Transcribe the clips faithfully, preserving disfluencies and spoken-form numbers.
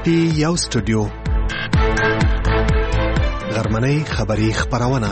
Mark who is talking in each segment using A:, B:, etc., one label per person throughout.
A: پی یو سټوډیو غرمنۍ خبری خبرونه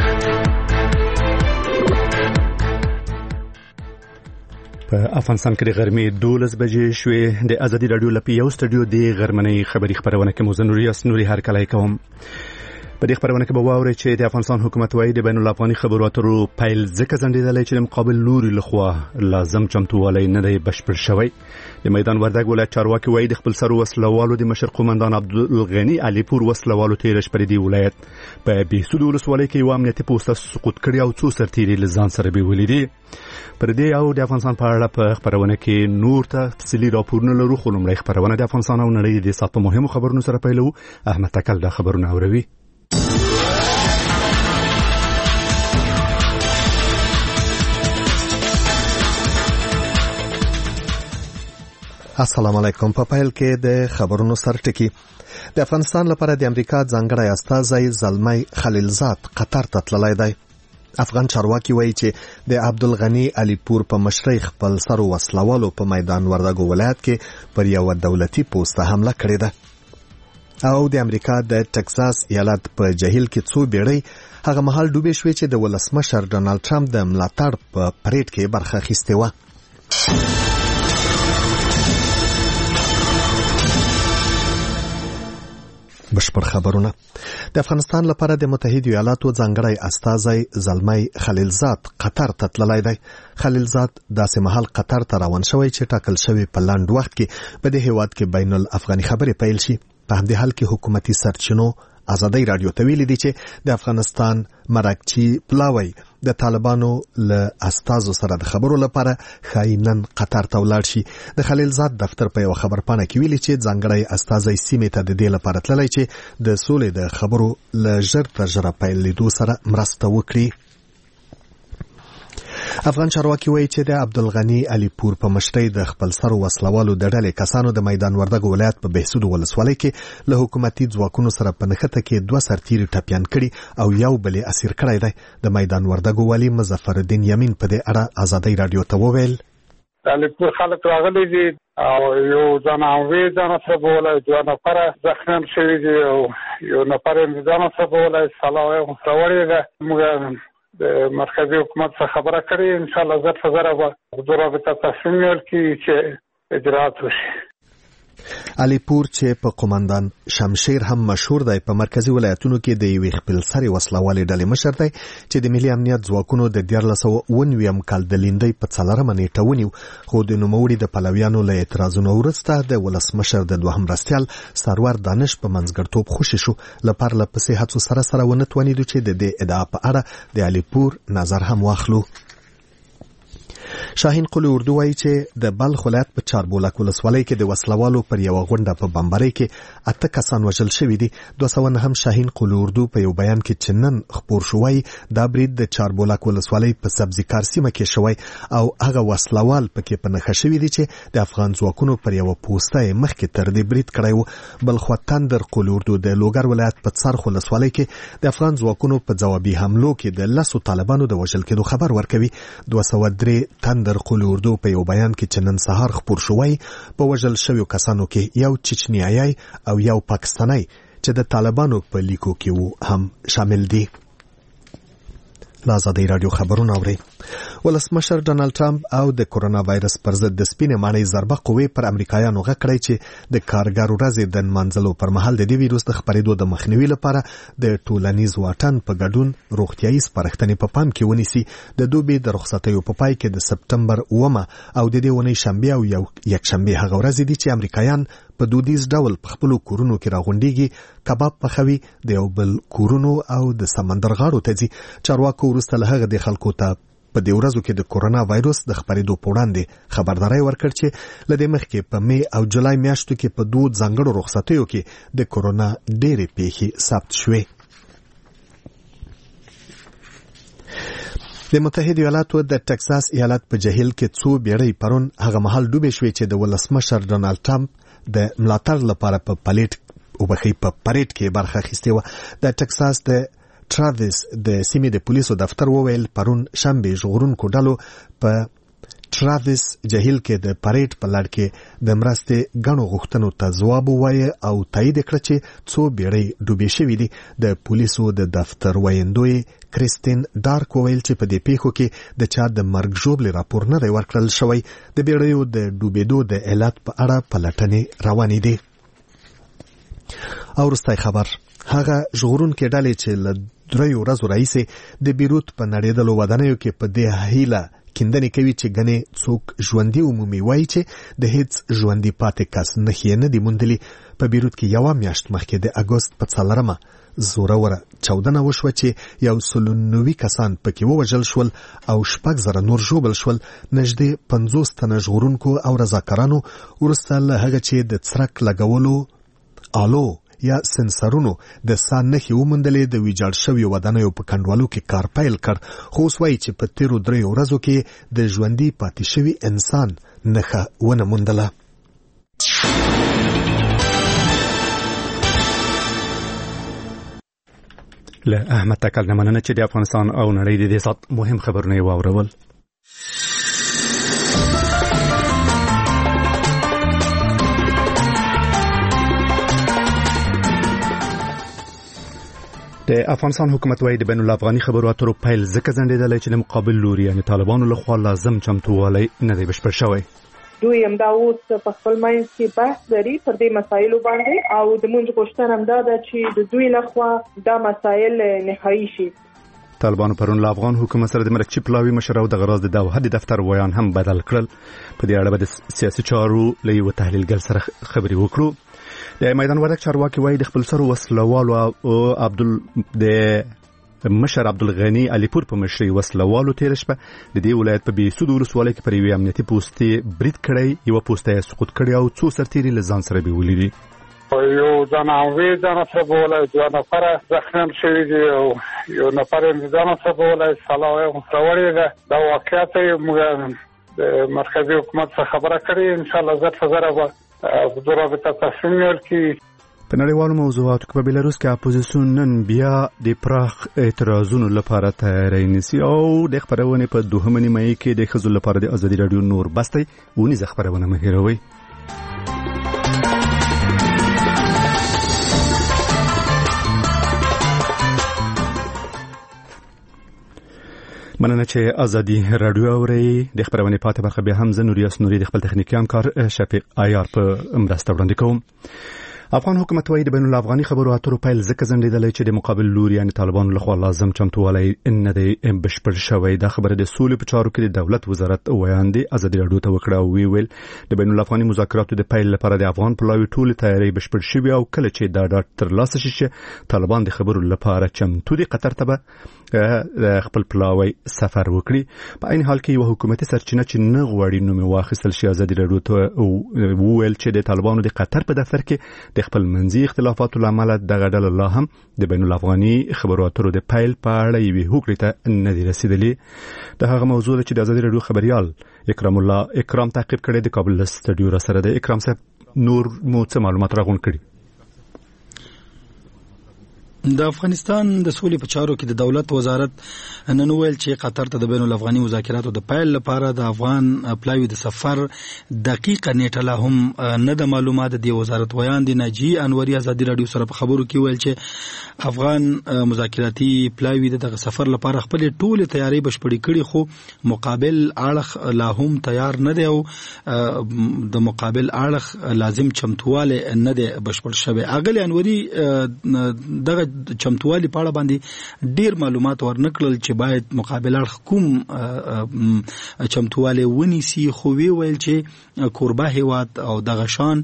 B: په افغانستان کې د غرمې دولس بجې شوې. د ازادي رادیو لپاره یو سټوډیو د غرمنۍ خبری خبرونه کې موزن ریاست نوري هر کله کوم. په دې خبرونه کې به واورئ چې د افغانستان حکومت وايي د بین الافغاني خبرو اترو پیل ځکه ځنډېدلی چې د مقابل لوري لخوا لازم چمتووالی نه دی بشپړ شوی. د میدان وردګ ولایت چارواکي وايي د خپل سر وسلوالو د مشر قومندان عبدالغني علي پور وسلوالو تیر شپه د ولایت په بهسود ولسوالۍ کې یو امنیتي پوسټ سقوط کړی او څو سرتیري له ځان سره بیولي دي. پر دې او د افغانستان په اړه په خبرونه کې نور تفصیلي راپورونه لرو، خو لومړی خبرونه د افغانستان او نړۍ د ساتو مهمو خبرونو سره پیلو. احمد تکل دا خبرونه اوروي.
A: السلام علیکم. په پیل کې د خبرونو سرټکی. د افغانستان لپاره د امریکا ځانګړی استازی زلمی خلیلزاد قطر ته تللی دی. افغان چارواکي وایي چې د عبدالغني علي پور په مشرۍ خپل سر وسلوالو په میدان وردګ ولایت کې پر یو دولتي پوسټ حمله کړې ده او د امریکا د ټکساس ایالت په جهیل کې څو بیړۍ هغه مهال ډوبې شوې چې د ولسمشر ډونالد ټرمپ د ملاتړ په پریډ کې برخه اخیستې وه. بشپړ خبرونه. د افغانستان لپاره د متحده ایالاتو ځانګړی استازی زلمی خلیلزاد قطر ته تللی دی. خلیلزاد داسې مهال قطر ته روان شوی چې ټاکل شوی په لنډ وخت کې په دې هیواد کې بین الافغاني خبرې پیل شي. په همدې حال کې حکومتي سرچینو ازادي رادیو ته ویلي دي چې د افغانستان مراکچی پلاوی د طالبانو له استازو سره د خبرو لپاره خاینن قطر ته ولاړ شي. د خلیلزاد دفتر په یو خبرپاڼه کې ویلي چې ځانګړی استازی سیمې ته د دې لپاره تللی چې د سولې د خبرو له ژر تر ژره پیل لیدو سره مرسته وکړي. افغان چارواکي وایي چې د عبدالغني علي پور په مشرۍ د خپل سر وسلوالو د ډلې کسانو د میدان وردګ ولایت په بهسود ولسوالۍ کې له حکومتي ځواکونو سره په نښته کې دوه سرتیري ټپیان کړي او یو بل یې اسیر کړی دی. د میدان وردګ والي مظفر الدین یمین په دې اړه ازادي رادیو ته وویل:
C: علي پور خلک راغلي دي او یو ځاناوي ځان سره بولای دوه نفر زخمیان شوي دي او یو نفر ځان سره بولای سلام سوړی ده. موږ د مرکزی حکومت څخه خبره کړې ان شاء الله زر فزره به د رابطه تصمیم نیول کی چې اجرات وشي.
A: علي پور چې په قومندان شمشیر هم مشهور دی په مرکزی ولایتونو کې د یوې خپلسرې وسلوالې ډلې مشر دی چې د ملي امنیت ځواکونو د دیارلس سوه اوه نوي کال د لیندۍ په څلورمه نیټه ونیو، خو د نوموړي د پلویانو له اعتراضونو وروسته د ولسمشر د دوهم مرستیال سرور دانش په منځګړیتوب خوشي شو. له پرله پسې هڅو سره سره ونه توانېدو چې د دې ادعا په اړه د علي پور نظر هم واخلو. شاهین قلی اردو وایي چې د بلخ ولایت په چاربولک ولسوالۍ کې د وسلوالو پر یو غونډه په بمبارۍ کې اته کسان وژل شوي دي. دوه سوه نهم شاهین قلی اردو په یو بیان کې چې نن خپور شوی دا برید د چاربولک ولسوالۍ په سبزیکار سیمه کې شوی او هغه وسلوال پکې په نښه شوي دي چې د افغان ځواکونو پر یو پوسټه مخکې تر دې برید کړی و. بلخ تندر قلی اردو د لوګر ولایت په څرخ ولسوالۍ کې د افغان ځواکونو په ځوابي حملو کې د لسو طالبانو د وژل کېدو خبر ورکوي. دوه سوه درې تندر قلی اردو په یو بیان کې چې نن سهار خپور شوی په وژل شویو کسانو کې یو چچنیایی او یو پاکستانی چې د طالبانو په لیکو کې وو هم شامل دي. ازادي رادیو خبرونه اوري. ولسمشر ډونالد ټرمپ او د کورونا وایرس پر ضد د سپینې ماڼۍ ضربه قوې پر امریکایانو غږ کړی چې د کارګرو ورځې د نمانځلو پر مهال د دې ویروس د خپرېدو د مخنیوي لپاره د ټولنیز واټن په ګډون روغتیایي سپارښتنې په پام کې ونیسي. د دوبي د رخصتیو په پای کې د سپتمبر اومه او د دې اونۍ شنبه او یکشنبه هغه ورځې دي چې امریکایان په دودیز ډول په خپلو کورونو کې راغونډيږي، کباب پخوي، د یو بل کورونو او د سمندر غاړو ته ځي. چارواکو وروسته له هغه د خلکو ته په دې ورځو کې د کورونا وایروس د خپرېدو په وړاندې خبرداري ورکړ چې له دې مخکې په می او جولای میاشتو کې په دوه ځانګړو رخصتیو کې د کورونا ډېرې پیښې ثبت شوې. د متحده ایالاتو د ټکساس ایالت په جهیل کې څو بیړۍ پرون هغه مهال ډوبې شوې چې د ولسمشر ډونالد ټرمپ د ملاتړ لپاره په پلیټ او بخې په پریډ کې برخه اخیستې و. د ټکساس د ټراویس د سیمې د پولیسو دفتر وویل پرون شنبه ژغورونکو ډلو په ټراویس جهیل کې د پریډ په لړ کې د مرستې غنو غوښتنو ته ځواب ووایي او تایید کړ چې څو بیړۍ ډوبې شوې دي. د پولیسو د دفتر ویندوی کریستین ډارک وویل چې په دې پیښو کې د چا د مرګ ژوبلې راپور نه دی ورکړل شوی. د بیړیو د ډوبېدو د علت په اړه پلټنې روانې دي. او وروستی خبر هغه ژغورونکې ډلې چې له دریو ورځو راهیسې د بیروت په نړېدلو ودانیو کې په دې هیله کیندنې کوي چې ګنې څوک ژوندي عمومي وایي چې د هیڅ ژوندي پاتې کس نښې نه دي موندلي. په بیروت کې یوه میاشت مخکې د اګوست په څلورمه زوروره چاودنه وشوه چې یو سل نوي کسان پکې ووژل شول او شپږ زره نور ژوبل شول. نږدې پنځوس تنه ژغورونکو او رضاکارانو وروسته له هغه چې د څرک لګولو آلو یا سنسرونو د سا نښې وموندلې د ویجاړ شویو ودانیو په کنډوالو کې کار پیل کړ. خو اوس وایي چې په تیرو دریو ورځو کې د ژوندي پاتې شوي انسان نښه ونه موندله.
B: له احمد تکل نه مننه چې د افغانستان او نړۍ د دې سات مهم خبرونه یې واورول. د افغانستان حکومت وايي د بین الافغاني خبرو اترو پیل ځکه ځنډېدلی چې د مقابل لوري یعنې طالبانو لخوا لازم چمتووالی نه دی بشپړ شوی.
D: دوی همدا اوس په خپل منځ کې بحث لري پر دې مسایلو باندې او د موږ غوښتنه همدا ده چې د دوی لخوا دا مسایل نهایي شي.
B: طالبانو پرون له افغان حکومت سره د مرکچي پلاوي مشر او د غراض د دوحه د دفتر ویان هم بدل کړل. په دې اړه به د سیاسي چارو له یو تحلیلګر سره خبرې وکړو. د میدان وردک چارواکي وایي د خپل سر وسلوالو او عبدل د مشر عبدالغنی علیپور په مشرۍ وسلوالو تیر شپه د دې ولایت په بیسود ولسوالۍ کې پر یوې امنیتي پوستې برید کړی. یوه پوسته یې سقوط کړې او څو سرتیري له ځان سره بیولي دي.
C: یو ځاناوي ځان سره بولای دوه نفر زخم شوي دي او یو نفر ځان سره بولای سلاوي مستوړي ده. دا واقعیت موږ د مرکزی حکومت څخه خبره کړې. ان شاء الله زر فزر به د رابطه تصمیم ورکړي.
B: په نړیوالو موضوعاتو کې په بیلاروس کې اپوزیسیون نن بیا د پراخ اعتراضونو لپاره تیاری نیسي او د خبرونې په دوهمه نیمایي کې د ښځو لپاره د ازادي راډیو نور بستی ونیزه خبرونه مه هېروئ. مننه چې ازادي راډیو اورئ. د خبرونې پاتې برخه بیا هم زه نوریاس نوري د خپل تخنیکي همکار شفیق عیار په مرسته وړاندې کوم. افغان حکومت وايي د بین الافغاني خبرو اترو پیل ځکه ځنډېدلی چې د مقابل لوري یعنې طالبانو لخوا لازم چمتووالی نه دی بشپړ شوی. دا خبره د سولې په چارو کې د دولت وزارت ویاندې ازادي راډیو ته وکړه او وی ویل د بین الافغاني مذاکراتو د پیل لپاره د افغان پلاوي ټولې تیاری بشپړ شوي او کله چې دا ډاډ ترلاسه شي چې طالبان د خبرو لپاره چمتو دي قطر ته به خپل پلاوی سفر وکړي. په عین حال کې یو حکومتي سرچینه چې نه غواړي نوم واخیستل شي ازادي راډیو ته وویل چې د طالبانو د قطر په دفتر کې د خپل منځي اختلافاتو لامل دغه ډله لا هم د بین الافغاني خبرو اترو د پیل په اړه یوې هوکړې ته نه دي رسیدلي. د هغه موضوع چې د ازادي راډیو خبريال اکرام الله اکرام تعقیب کړی د کابل سټډیو را سره د اکرام صاحب نور مو څه معلومات راغون کړي؟
E: د افغانستان د سولې په چارو کې د دولت وزارت نن ویل چې قطر ته د بین الافغاني مذاکراتو د پیل لپاره د افغان پلاوي د سفر دقیقه نیټه لا هم نه د معلومات. د وزارت ویان د ناجی انوري ازادي راډیو سره په خبرو کې ویل چې افغان مذاکراتي پلاوي دغه سفر لپاره خپل ټول تیاری بشپړې کړي خو مقابل اړخ لا هم تیار نه دی او د مقابل اړخ لازم چمتواله نه دی بشپړ شوی. اغلی انوري دغه چمتوالي په اړه باندې ډیر معلومات ورنکړل چې باید مقابل اړخ کوم چمتوالي ونیسي خو وی ویل چې کوربه هیواد او دغه شان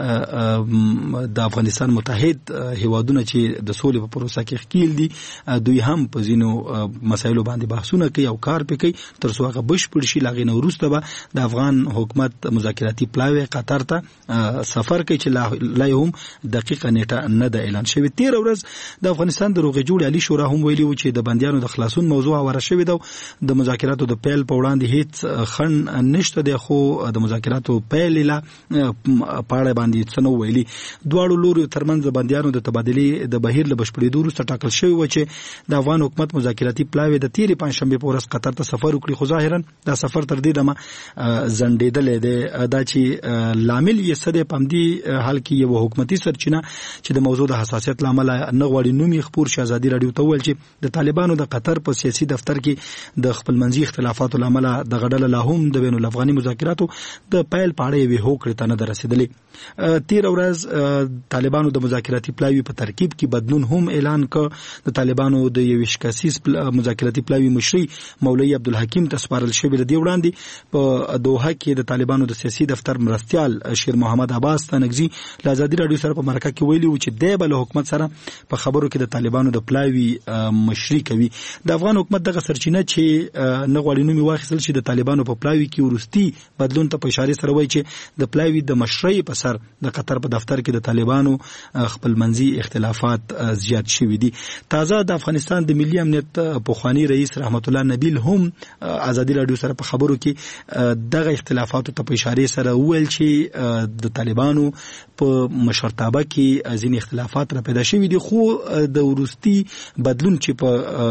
E: د افغانستان متحد هیوادونه چې د سولې په پروسه کې ښکیل دي دوی هم په ځینو مسایلو باندې بحثونه کوي او کار پکې کوي تر څو هغه بشپړ شي. لاغې نو وروسته به د افغان حکومت مذاکراتي پلاوی قطر ته سفر کوي چې لا هم دقیقه نیټه نه ده اعلان شوې. تیر ورځ د افغانستان د روغې جوړې عالی شورا هم ویلي و چې د بندیانو د خلاصون موضوع اوره شوې ده د مذاکراتو د پیل په وړاندې هیڅ خنډ نشته دی خو د مذاکراتو پیل لا پاړه باندې څنو ویلي دواړو لوري ترمنځ د بندیانو د تبادلې د بهیر له بشپړېدو وروسته ټاکل شوی و چې د افغان حکومت مذاکراتي پلاوی د تیرې پنځشنبې په ورځ قطر ته سفر وکړي خو ظاهرا دا سفر تر دې دمه زندېدلې دی دا چې لامل یې څه دی په همدې حال کې یو حکومتي سرچینه چې د موضوع د حساسیت له امله نه غواړي نوم یې خپور شي ازادي راډیو ته وویل چې د طالبانو د قطر په سیاسي دفتر کې د خپلمنځي اختلافاتو له امله د غډله لا هم د بین الافغاني مذاکراتو د پیل په اړه یوې هوکړې ته نه ده رسېدلې تېره ورځ طالبانو د مذاکراتي پلاوي په ترکیب کې بدلون هم اعلان کړ د طالبانو د یوې کسیز مذاکراتي پلاوي مشري مولوي عبدالحکیم ته سپارل شوی د دې وړاندې په دوحه کې د طالبانو د سیاسي دفتر مرستیال شیر محمد عباس تنګزي له ازادي راډیو سره په مرکه کې ویلي و چې د بل حکومت سره په خبرو کې د طالبانو د پلاوي مشري کوي د افغان حکومت دغه سرچینه چې نه غواړي نوم واخیستل شي د طالبانو په پلاوي کې ورستي بدلون ته په اشاره سره وایي چې د پلاوي د مشرۍ په سر د قطر په دفتر کې د طالبانو خپلمنځي اختلافات زیات شوي دي تازه د افغانستان د ملي امنیت پخوانی رئیس رحمت الله نبیل هم ازادي راډیو سره په خبرو کې دغه اختلافاتو ته په اشاره سره وویل چې د طالبانو په مشرتابه کې ځینې اختلافات را پیدا شوي دي خو د وروستي بدلون چې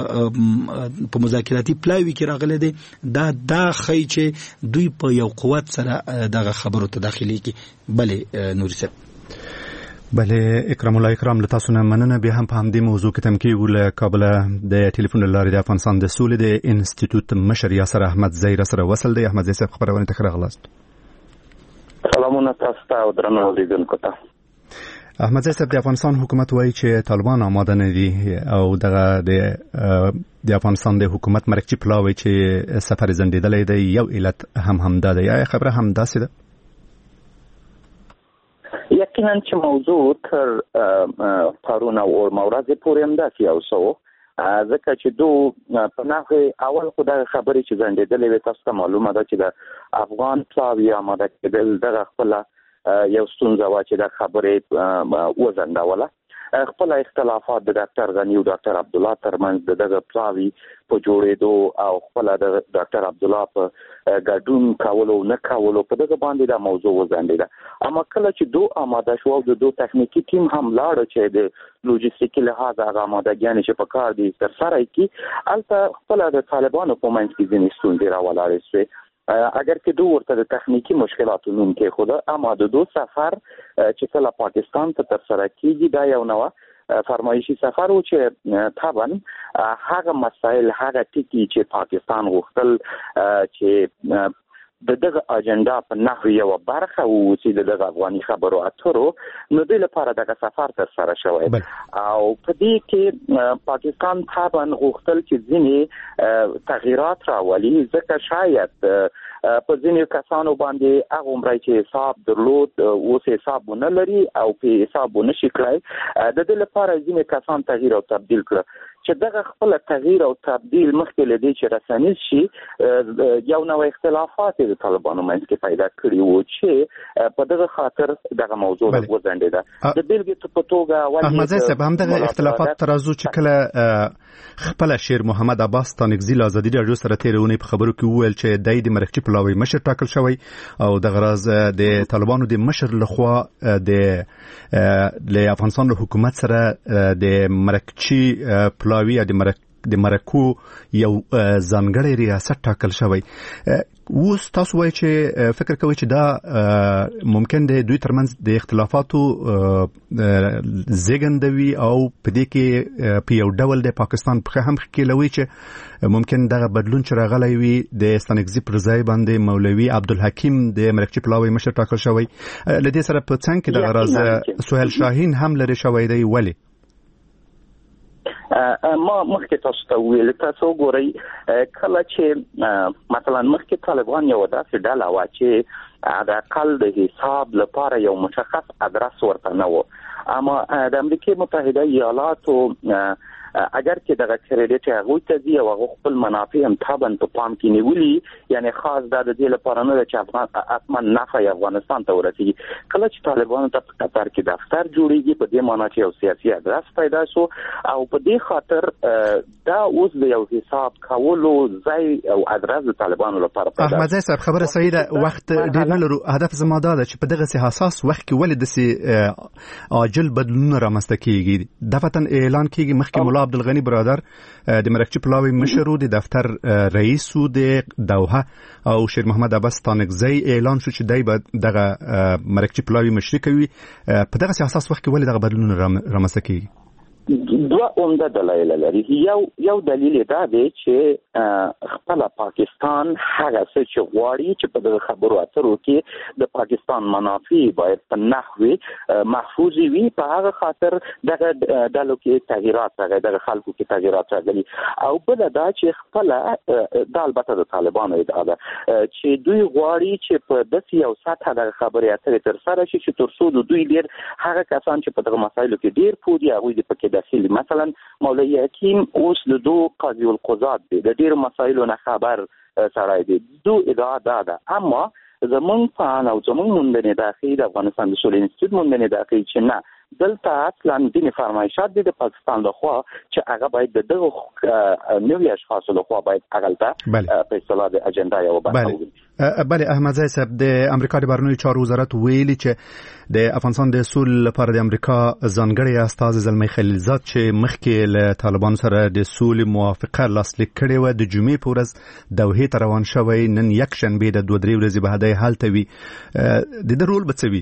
E: په په مذاکراتي پلاوي کې راغلی دی دا دا ښیي چې دوی په یو قوت سره دغه خبرو ته داخلي کې بلې نوري صاحب
B: بله اکرام الله اکرام له تاسو نه مننه بیا هم په همدې موضوع کې تمکیږو له کابله د ټلیفون له لارې د افغانستان د سولې د انسټیټوټ مشر یاسر احمد زی را سره وصل دی احمد زی صاحب خبرونه ته ښه راغلاست
F: سلامونه تاسو ته او درنو اوریدونکو ته
B: احمد زی صاحب د افغانستان حکومت وایي چې طالبان آماده نه دي او دغه د د افغانستان د حکومت مرکزي پلاوی چې سفر زندېدلی دی یو علت هم همدا دی یا خبره هم داسې ده
F: یقینا چې موضوع تر پرون او ورځې پورې همداسې یو څه ځکه چې دو په نحوې اول خو دغه خبرې چې زندېدلې وې تاسو ته معلومه ده چې د افغان پلاوي آماده کېدل دغه خپله یو ستونزه وه چې دا خبرې وزندوله خپل اختلافات د ډاکټر غنی او ډاکټر عبدالله ترمنځ د دغه پلاوي په جوړېدو او خپل د ډاکټر عبدالله په ګډون کولو نه کولو په دغه باندې دا موضوع وزندېده اما کله چې دو آماده شو او د دو تخنیکی ټیم هم لاړ چې د لوجستیکي لحاظ هغه آمادګیانې چې په کار دي ترسره کړي هلته خپله د طالبانو په منځ کې ځینې ستونزې راولاړې شوې اگر که دو ورته د تخنیکی مشکلاتو نوم کې خوده اما د دو سفر چې کله پاکستان ته ترسره کیږي دا یو نوه فرمایشي سفر و چې طبعا هغه مسائل هغه ټکي چې پاکستان غوښتل چې د دغه اجنډا په نحوه یو برخه و چې دغه افغاني خبرو اترو نو د لپاره دغه سفر تر سره شوی او په دې کې پاکستان طبعا غوښتل چې ځینې تغییرات راولي ځکه شاید په ځینې کسانو باندې هغه عمرای چې حساب درلود اوس حساب نه لري او په حساب نه شي کړای د دې لپاره ځینې کسان تغییر او تبديل کړ چې دغه خپل تغییر او تبديل مخکې لدی چې رسنیز شي یو نوع اختلافات د طالبانو منځ کې پیدا کړي وو چې په دغه خاطر دغه موضوع وزندېده د بیلګې په توګه
B: احمد زی صاحب هم دغه اختلافات ترازو چې کله خپل شیر محمد عباس تانګزي له ازادي راډیو سره تیرونه په خبرو کې وویل چې دای د مرکزي پلاوی مشر ټاکل شوی او دغه راز د طالبانو د مشر لخوا د له افغانستان له حکومت سره د مرکزي پلاوی د مرک د مرکو یو ځانګړی ریاست ټاکل شوی اوس تاسو وایئ چې فکر کوئ چې دا ممکن دی دوی ترمنځ د اختلافاتو زیږندوي او په دې کې په یو ډول د پاکستان په هم ښکیلوي چې ممکن دغه بدلون چې راغلی وي د ستانکزي پر ځای باندې مولوي عبدالحکیم د مرکزي پلاوی مشر ټاکل شوی له دې سره په څنګ کې دغه راز سهیل شاهین هم لري شوی دی ولې
F: ما مخکې تاسو ته ویل تاسو ګورئ کله چې مثلا مخکې طالبان یو داسې ډله وه چې د اقل د حساب لپاره یو مشخص ادرس ورته نه و اما د امریکای متحده ایالاتو اگر چې دغه کریډټ هغه ته دی او هغه خپل منافع هم تابن په پام کې نیولي یعنی خاص د دې لپاره نه چې افغان اتمن نفع افغانستان ته ورسیږي کله چې طالبانو ته په قطر کې دفتر جوړیږي په دې معنی چې یو سیاسي ادرس پیدا شو او په دې خاطر دا اوس د یو حساب کولو ځای او ادرس د طالبانو لپاره پیدا
B: احمد زئی صاحب خبره صحیح ده وخت ډیر نه لرو هدف زما دا ده چې په دغه حساس وخت کې ولې د عاجل بدلون رامنځته کیږي دفتن اعلان کیږي مخکې مولا عبدالغنی برادر د مرکزی پلاوی مشر د دفتر رئیس د دوحه او شیر محمد عباس تانکزی اعلان شو چې دای به دغه مرکزی پلاوی مشري کوي په دغه حساس وخت کې ولې دغه بدلون رامنځته کیږي
F: دوه عمده دلایل لري یو یو دلیل دا دی چې خپل پاکستان هغه څه چې غواړي چې په دغه خبرو اترو کې د پاکستان منافع باید په نحوی محفوظ وي په هغه خاطر دغه د لوکي تغیرات راغلي دغه خلکو کې تغیرات راغلي او بل دا چې خپل د البته د طالبانو ادعا ده چې دوی غواړي چې په داسې یو سطح د خبرې اترې تر سره شي چې تر څو دوی ډیر هغه کسان چې په دغه مسایلو کې ډیر پوهیږي هغه د پکې داخلي مثلا مولوی حکیم اوس له دو قاضي القضات دی د ډیر مسایلو نه خبر سره دی دو ادعا ده اما زمون په او زمون مونږ نه داخلي د افغانستان د سولې انسټیټیوټ مونږ نه داخلي چې نه دلته اصلا د فرمایشات د پاکستان لخوا چې هغه باید د دغه نوې اشخاص لخوا باید اغلطه په اصطلاح د اجنډا یو
B: بحث بله احمد زئی صاحب د امریکا د بهرنیو چارو وزارت ویلي چې د افغانستان د اصول لپاره د امریکا ځانګړي استازي زلمی خلیلزاد چې مخکې له طالبان سره د سولې موافقه لاسلیک کړې و د جمعې په ورځ دوحې ته روان شوی نن یک شنبه د دوه درې ورځې بعد هلته وي د دې رول به څه وي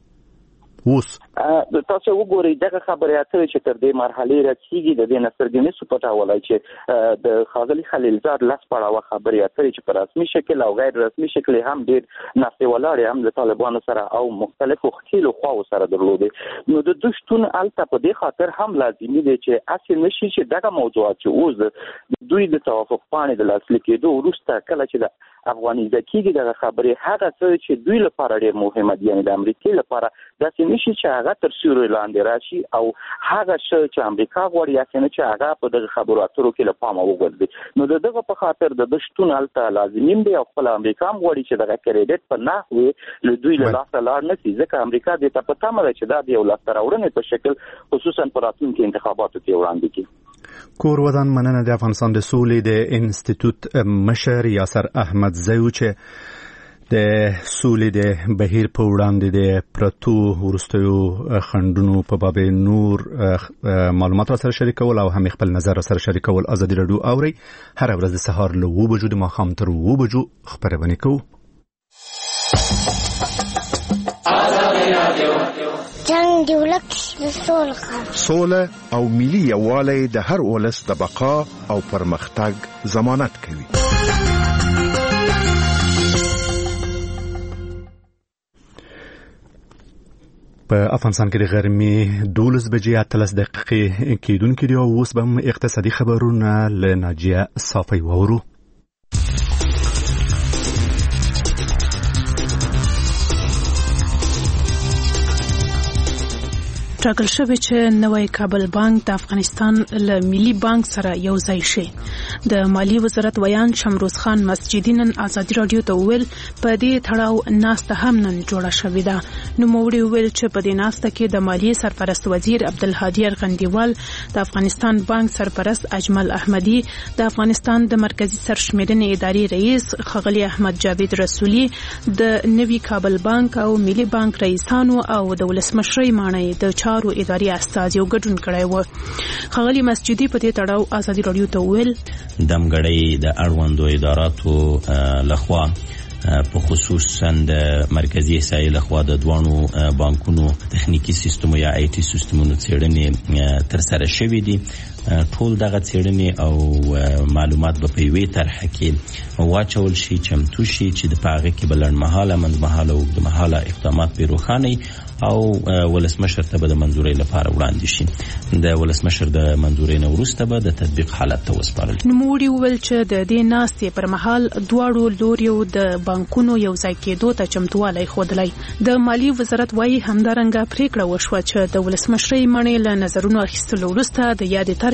B: اوس
F: تاسو وګورئ دغه خبرې اترې چې تر دې مرحلې رسیدي د دې نصرګنی سپټاولای چې د خاغلی خلیلزاد لاس پړاوه خبرې اترې چې په رسمي شکل او غیر رسمي شکل هم ډېر نفسي ولاړ هم د طالبانو سره او مختلفو خېلو خواو سره درلودې نو د دوشتون الته په دې خاطر هم لازمي دی چې اصل نشي چې دغه موضوعات چې اوس دوی د توافق پاڼې د لاسلیک کېدو وروسته کله چې د افغانیزه کېږي دغه خبرې هغه څه چې دوی لپاره ډېر مهمه دي یعنی د امریکای لپاره داسې نشي چې هغه تر سیوري لاندې راشي او هغه څه چې امریکا غواړي یا چې هغه په دغه خبرو اترو کې له پامه وغورځي نو دغه په خاطر د دشتون الته لازمي دی او خپل امریکا هم غواړي چې دغه کریډټ په نحوی له دوی له لاسه لاړ نه شي ځکه امریکا د ته پته مده چې دا د یو لاسته راوړنې په شکل خصوصا په راتلونکي انتخاباتو کې وړاندې کړي
B: کور ودان مننه د افغانستان د سولې د انسټیټیوټ مشر یاسر احمد زئی چې د سولې د بهیر په وړاندې د پرتو ورستیو خندونو په باب نور معلومات را سره شریکول او هم خپل نظر را سره شریکول ازادي رادیو اوري هر ورځ د سهار له و بجو د ماښام تر و بجو خبرونه کوو
G: جنگ دی ولک سوله
H: سوله او ملي یووالی د هر ولس د بقا او پرمختګ ضمانت کوي
B: په افغانستان کې د غرمې دولس بجې اتلس دقیقې کېدونکې دي او اوس به هم اقتصادي خبرونه له ناجیه صافی واورو
I: ټاکل شوی چې نوی کابل بانک د افغانستان له ملي بانک سره یو ځای شي د مالی وزارت ویان شمروز خان مسجدي نن ازادي رادیو ته ویل په دې تړاو ناسته هم نن جوړه شوې ده نو موړي ویل چې په دې ناسته کې د مالی سرپرست وزیر عبدالهادي ارغندیوال د افغانستان بانک سرپرست اجمل احمدي د افغانستان د مرکزی سرشمیرنې ادارې رئیس خغلی احمد جاوید رسولي د نوي کابل بانک او ملي بانک رئیسانو او د ولسمشرۍ معنی د چارو اداري استازي او ګډون کړی و خغلی مسجدي په دې تړاو ازادي رادیو ته ویل
J: دمګړی د اړوندو اداراتو لخوا په خصوصا د مرکزی احصایې لخوا د دوانو بانکونو تخنیکی سیستم یا آی ټي سیستمونو څېړنې تر سره شوې دي ټول دغه څېړنې او معلومات به په یوې طرحه کې واچول شي چمتو شي چې د پاغه کې بلندمهاله منځمهاله او اوږدمهاله اقدامات به روښانه او ولسمشر ته به د منځورۍ لپاره وړاندې شي د ولسمشر د منځورۍ نه وروسته به د تطبیق حالت ته وسپارل
I: نوموړي وویل چې د دې ناستې پر مهال دواړو لوریو د بانکونو یو ځای کېدو ته چمتووالی ښودلی د مالی وزارت وایي همدارنګه پریکړه وشوه چې د ولسمشرۍ مڼې له نظرونو اخیستلو وروسته د یادې طرحې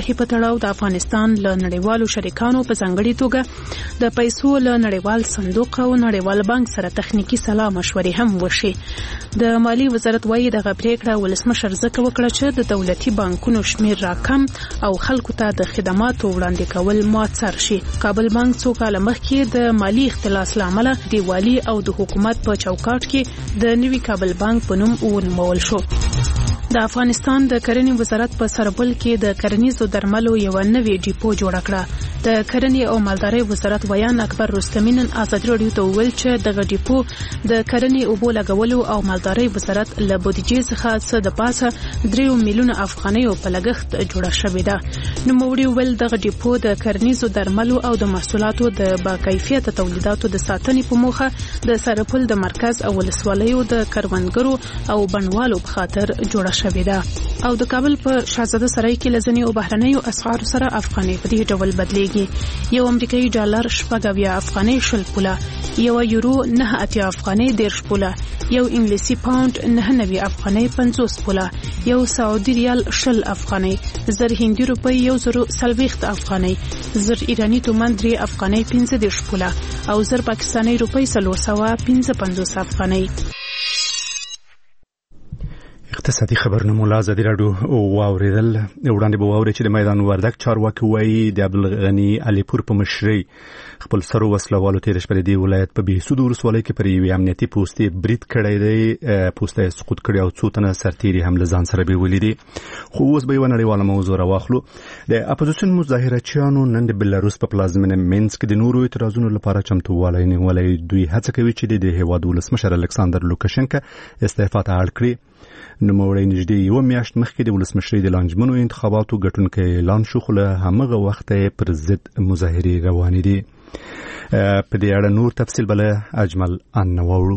I: برخې په تړاو د افغانستان له نړیوالو شریکانو په ځانګړي توګه د پیسو له نړیوال صندوق او نړیوال بانک سره تخنیکی سلا مشورې هم وشي. د مالی وزارت وايي دغه پریکړه ولسمشر ځکه وکړه چې د دولتي بانکونو شمیر راکم او خلکو ته د خدماتو وړاندې کول موثر شي. کابل بانک څو کاله مخکې د مالی اختلاس لامل دیوالي او د حکومت په چوکاټ کې د نوي کابل بانک په نوم ونومول شو. د افغانستان د کرنې وزارت په سرپل کې د کرنیزو درملو یو نوې ډیپو جوړ کړه. د کرنې او مالدارۍ وزارت ویان اکبر رستمی نن آزادي رادیو ته وویل چې دغه ډیپو د کرنې اوبو لګولو او مالدارۍ وزارت له بودیجې څخه څه د پاسه درې میلیونه افغانیو په لګښت جوړه شوې ده. نوموړي وویل دغه ډیپو د کرنیزو درملو او د محصولاتو د باکیفیته تولیداتو د ساتنې په موخه د سرپل د مرکز او ولسوالیو د کروندګرو او بڼوالو په خاطر جوړه شوې ده. او د کابل په شاهزاده سرای کې لزنی او بهرنیو اسعار سره افغاني په دې ډول بدلیږي. یو امریکایي ډالر شپږ اویا افغاني شل پوله، یو یورو نه اتیا افغاني دیرش پوله، یو انګلیسي پاوند نه نوي افغاني پنځوس پوله، یو سعودي ریال شل افغاني، زر هندي روپی یو زرو سلويخت افغاني، زر ایرانی تومان درې افغاني پنځه دیرش پوله او زر پاکستاني روپی څلور سوه پنځه پنځوس افغاني.
B: اقتصادي خبرونه مولا آزادي راډیو واوریدل. وړاندې به واوري چې د میدان وردک چارواکي وایي د عبدالغني علیپور په مشرۍ خپل سرو وسلوالو تیر شپه د ولایت په بهسود ولسوالۍ کې پر یوې امنیتي پوستې برید کړی دی. پوسته یې سقوط کړې او څو تنه سرتیري هم له ځان سره بیولي دي. خو اوس به یوه نړیواله موضوع راواخلو. د اپوزیسیون مظاهرچیانو نن د بلاروس په پلازمینه مینسک د نورو اعتراضونو لپاره چمتووالی نیولی. دوی هڅه کوي چې د هېواد ولسمشر الکساندر لوکاشنکا استعفا ته اړ کړي. نوموړی نږدې یوه میاشت مخکې د ولسمشرۍ د لانجمنو انتخاباتو ګټونکی اعلان شو، خو له همغه وخته یې پر ضد مظاهرې روانې دي. په دې اړه نور تفصیل به له اجمل ان واورو.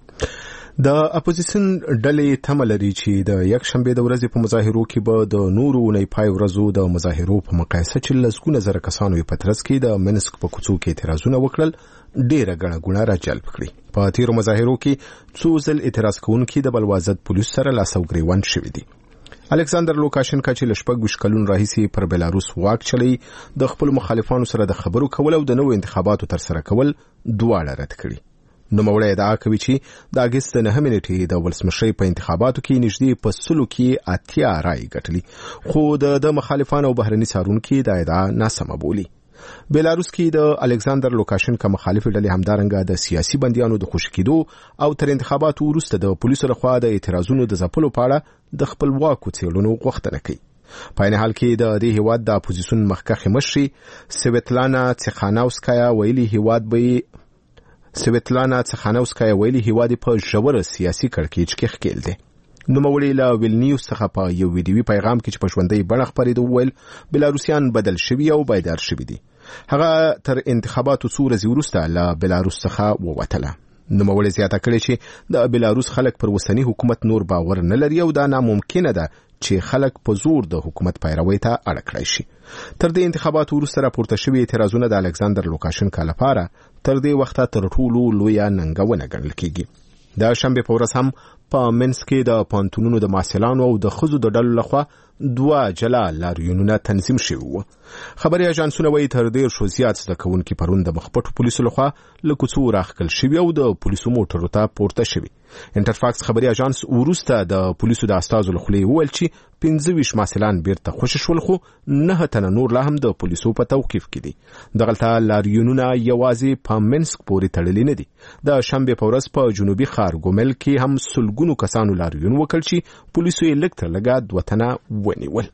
K: د اپوزیسیون ډلې تمه لري چې د یکشنبې د ورځې په مظاهرو کې به د نورو اونۍ پای ورځو د مظاهرو په مقایسه چې لسګونه زره کسانو یې په ترڅ کې د منسک په کوڅو کې اعتراضونه وکړل ډیره ګڼه ګوڼه راجلب کړي. په تیرو مظاهرو کې څو ځل اعتراض کوونکي د بلوازد پولیس سره لاس او ګریوان شوي دي. الکساندر لوکاشنکا چې له شپږ ویشت کلونو راهیسې پر بلاروس واک چلی، د خپل مخالفانو سره د خبرو کول او د نوو انتخاباتو ترسره کول دواړه رد کړي. نوموړی ادعا کوي چې د اګست نهمې نیټې د ولسمشرۍ په انتخاباتو کې نږدې په سلو کې اتیا رایې ګټلي، خو د مخالفانو او بهرني څارونکي دا ادعا ناسمه بولي. بیلاروس کې د الکساندر لوکاشنکا مخالف ډلې همدارنګه د سیاسي بندیانو د خوشي کېدو او تر انتخاباتو وروسته د پولیسو لخوا د اعتراضونو د ځپلو په اړه د خپلواکو څېړنو غوښتنه کوي. په عین حال کې د دې هیواد د اپوزیسیون مخکښې مشري سویتلانا څخاناوسکایا ویلي هیواد به سویتلانا څخاناوسکایا ویلي هیواد په ژوره سیاسي کړکېچ کې ښکېل دی. نوموړي له ویلنیوس څخه په یو ویډیوي پیغام کې چې په ژوندۍ بڼه خپرېده وویل بلاروسیان بدل شوي او بیدار شوي دي. هغه تر انتخاباتو څو ورځې وروسته له بلاروس څخه ووتله. نوموړي زیاته کړې چې د بلاروس خلک پر اوسني حکومت نور باور نه لري او دا ناممکنه ده چې خلک په زور د حکومت پیروي ته اړ کړی شي. تر دې انتخاباتو وروسته راپورته شوي اعتراضونه د الکساندر لوکاشنکا لپاره تر دې وخته تر ټولو لویه ننګونه ګڼل کېږي. د شنبې په ورځ هم په منسک کې د پانتونونو د محصلانو او د ښځو د ډلو لخوا دوه جلا لاریونونه تنظیم شوي وو. خبري اژانسونه وایي تر ډېر شو زیات زده کوونکي پرون د مخپټو پولیسو لخوا له کوڅو راښکل شوي او د پولیسو موټرو ته پورته شوي. انټرفاکس خبري اژانس وروسته د پولیسو د استازو له خولې وویل چې پنځه ویشت محصلان بیرته خوشي شول، خو نهه تنه نور لا هم د پولیسو په توقیف کې دي. دغلته لاریونونه یوازې په منسک پورې تړلي نه دي. د شنبې په ورځ په جنوبي ښار ګومل کې هم سلګونو کسانو لاریون وکړ چې پولیسو یې لږ تر لږه دوه تنه ونیول.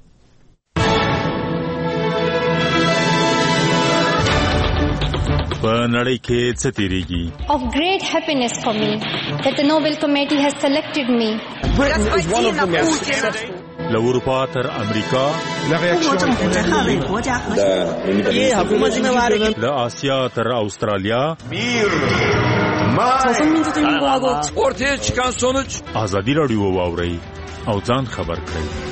L: په نړۍ کې څه تیریږي؟
M: Of great happiness for me that the Nobel Committee has selected me.
L: له اروپا تر امریکا، له آسیا تر استرالیا،
N: ortaya çıkan sonuç
L: آزادي راډیو واورئ او ځان خبر کړئ.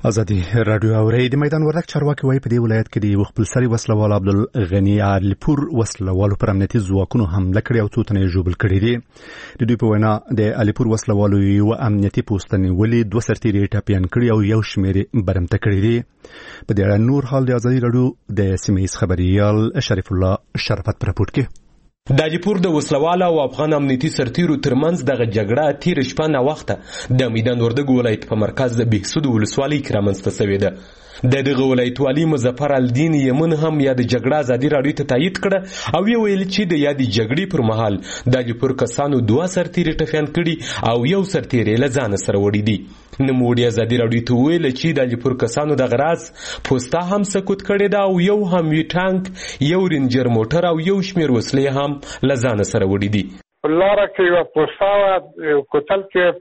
B: ازادي رادیو اوري د میدان وردک چارواکي وایي په دې ولایت کې د خپلسري وسلوال عبدالغنی علیپور وسلوالو پر امنیتي ځواکونو حمله کړې او څو تنه ژوبل کړي دي. د دوی په وینا د علیپور وسلوالو یو امنیتي پوسټنی ولې دوه سرتیري ټاپیان کړي او یو شمېر برمته کړي دي. په دې اړه نور حال د ازادي رادیو د سیمه‌ییز خبريال شریف الله شرفت پر راپور کې
O: د علیپور د وسلواله او افغان امنیتي سرتیرو ترمنځ دغه جګړه تیر شپه نه وخته د میدان وردګ ولایت په مرکز د بهسود ولسوالۍ کې رامنځته شوې ده. د دغه ولایت والي مظفر الدین یمن هم یا د جګړه ازادي راډیو ته تایید کړه او یې ویل چې د یادې جګړې پر مهال د علیپور کسانو دوه سرتیري ټپیان کړي او یو سرتیری له ځانه سره وړي دي. نوموړي ازادي راډیو ته ویل چې د علیپور کسانو د غراز پوسټه هم سکوت کړي دا او یو هم وی ټانک یو رینجر موټر او یو شمیر وسلې هم له ځانه سره وړي دي.
C: لاره کې یو پوسټه کوتل کې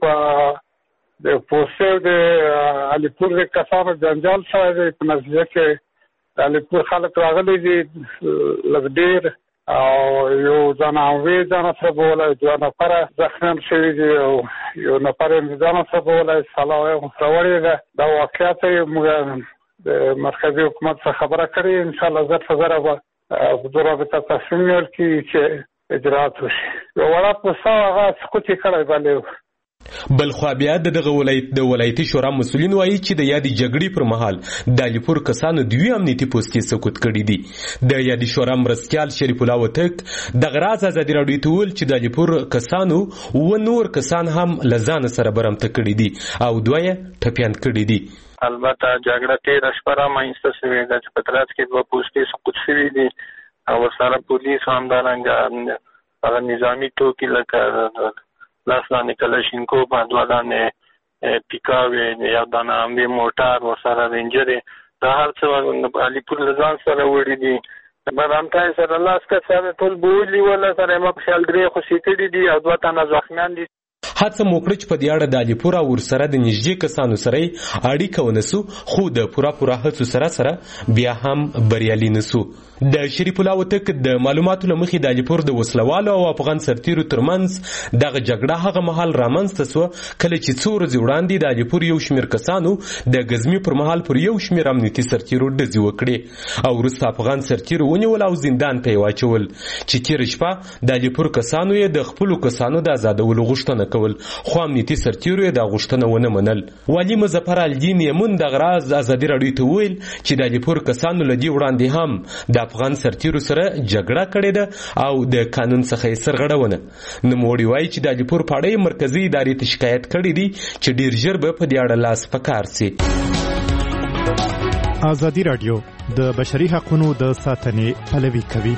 C: په د پوسټه د علیپور د کسانو جنجال سره په نتیجه کې د علیپور خلک راغلي دي لږ ډېر او یو ځاناوي ځان سره بوله دوه نفر زخمیان شوي دي او یو نفر ځان سره بوله سلاوي مستوړي ده. دا واقعیت موږ د مرکزي حکومت څخه خبره کړې ان شاء الله زر فزر به د رابطه تصمیم نیول کیږي چې اجرات وشي. یو وړه پوسټه هغه سقوط کړی بلې
O: بلخوا بیا د دغه ولایت د ولایتي شورا مسؤلین وایي چې د یادې جګړې پر مهال د علیپور کسانو دوی امنیتي پوستې سقوط کړي دي. د یادې شورا مرستیال شریف الله وتک د غراز ازادي راډیو ته ویل چې د علیپور کسانو و نور کسان هم له ځانه سره برمته کړي دي او دوه یې ټپیان کړي دي.
P: البته جګړه تېره شپه رامنځته شوې ده چې په ترڅ کې دوه پوستې سقوط شوي دي او ورسره پولیس همدارنګه هغه نظامي توکي لکه لاس دانې کلشینکوف دوه دانې پیکاوې یو دانه امبي موټر ورسره رینجرې دا هر څه علیپور له ځان سره وړي دي. برمته سره لاس کسانو ټول بولي ولا سره ما په خیال درې خو سیټړي دي او دوه تنه زخمیان دي.
O: هڅه مو کړې چې په دې اړه د علیپور او ورسره د نږدې کسانو سره اړیکه ونسو خو د پوره پوره هڅو سره سره بیا هم بریالي نسو. د شریف الله وتک د معلوماتو له مخې د علیپور د وسلوالو او افغان سرتیرو ترمنځ دغه جګړه هغه مهال رامنځته سوه کله چې څو ورځې وړاندې د علیپور یو شمېر کسانو د ګزمې پر مهال پر یو شمېر امنیتي سرتیرو ډزې وکړې او وروسته افغان سرتیرو ونیول او زندان ته یې واچول چې تېره شپه د علیپور کسانو یې د خپلو کسانو د ازادولو غوښتنه کول خو امنیتي سرتیرو یې دا غوښتنه ونه منل. والي مظفر الدین یمن د غراز ازادي راډیو ته ویل چې د علیپور کسانو له دې وړاندې هم د افغان سرتیرو سره جګړه کړې ده او د قانون څخه یې سرغړونه. نوموړي وایي چې د علیپور پاړۍ مرکزي ادارې ته شکایت کړی دی چې ډیر ژر به په دې اړه لاس په کار سي.
Q: ازادي راډیو د بشري حقوقو د ساتنې پلوي کوي.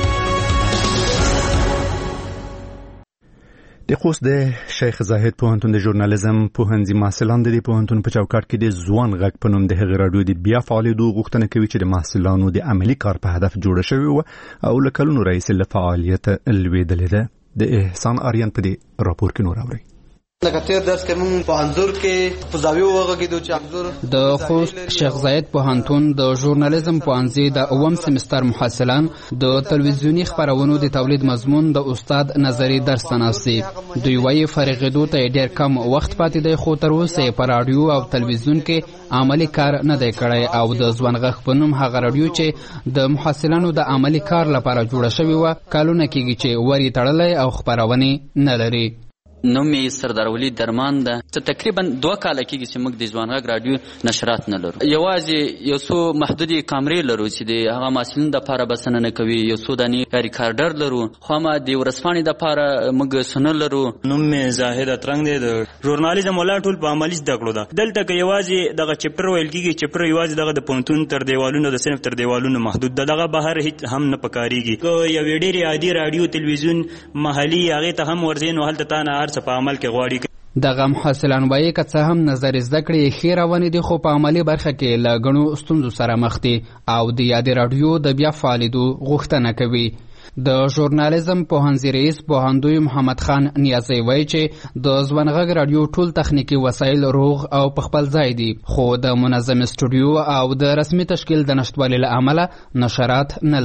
B: د خوست د شیخ زاهد پوهنتون د ژورنالیزم پوهنځي محصلان د دې پوهنتون په چوکاټ کې د ځوان غږ په نوم د هغې راډیو د بیا فعالېدو غوښتنه کوي چې د محصلانو د عملي کار په هدف جوړه شوې وه او له کلونو راهیسې له فعالیته لوېدلې ده. د احسان آریان په دې راپور کې نور اورئ.
R: لکه تیر درس کې موږ په انځور کې په زاویو وغږیدو چې انځور
S: د خوست شیخ زاید پوهنتون د ژورنالیزم پوهنځي د اووم سمستر محصلان د تلویزیوني خبرونو د تولید مضمون د استاد نظری درس تناسي. دوی وايي فارغېدو ته ډېر کم وخت پاتې دی خو تر اوسه په رادیو او تلویزیون کې عملی کار نه دی کړی او د ځوان غږ په نوم هغه رادیو چې د محصلانو د عملی کار لپاره جوړه شوې وه کلونه کېږي چې ور یې تړلی او خپرونې نه لري.
T: نوم یې سردار ولي درمان ده چې تقریبا دوه کاله کېږي چې موږ د ځوان غږ راډیو نشرات نه لرو. یوازې یو څو محدودې کامرې لرو چې د هغه محصلینو دپاره بسنه نه کوي. یو څو دانې ریکارډر لرو خو هم د ورځپاڼې دپاره موږ سونه لرو.
U: نوم مې زاهد اترنګ دی. د ژورنالیزم ولا ټول په عملي زده کړو ده. دلته که یوازې دغه چپټر ویل کېږي چپټر یوازې دغه د پوهنتون تر دیوالونو د صنف تر دیوالونو محدود ده. دغه بهر هیڅ هم نه پکارېږي. که یوې ډېرې عادي راډیو تلویزیون محلي هغې ته هم ورځې نو هلته تا نه هر څه په عمل کې غواړي.
S: دغه محصلان وایي که څه هم نظري زده کړې ښې روانې دي خو په عملي برخه کې له ګڼو ستونزو سره مخ دي او د یادې راډیو د بیا فعالېدو غوښتنه کوي. د ژورنالیزم پوهنځي رئیس پوهندوی محمد خان نیازی وایي چې د ځوان غږ راډیو ټول تخنیکي وسایل روغ او په خپل ځای دي خو د منظم استودیو او د رسمي تشکیل د نشتوالي له امله نشرات نه لري.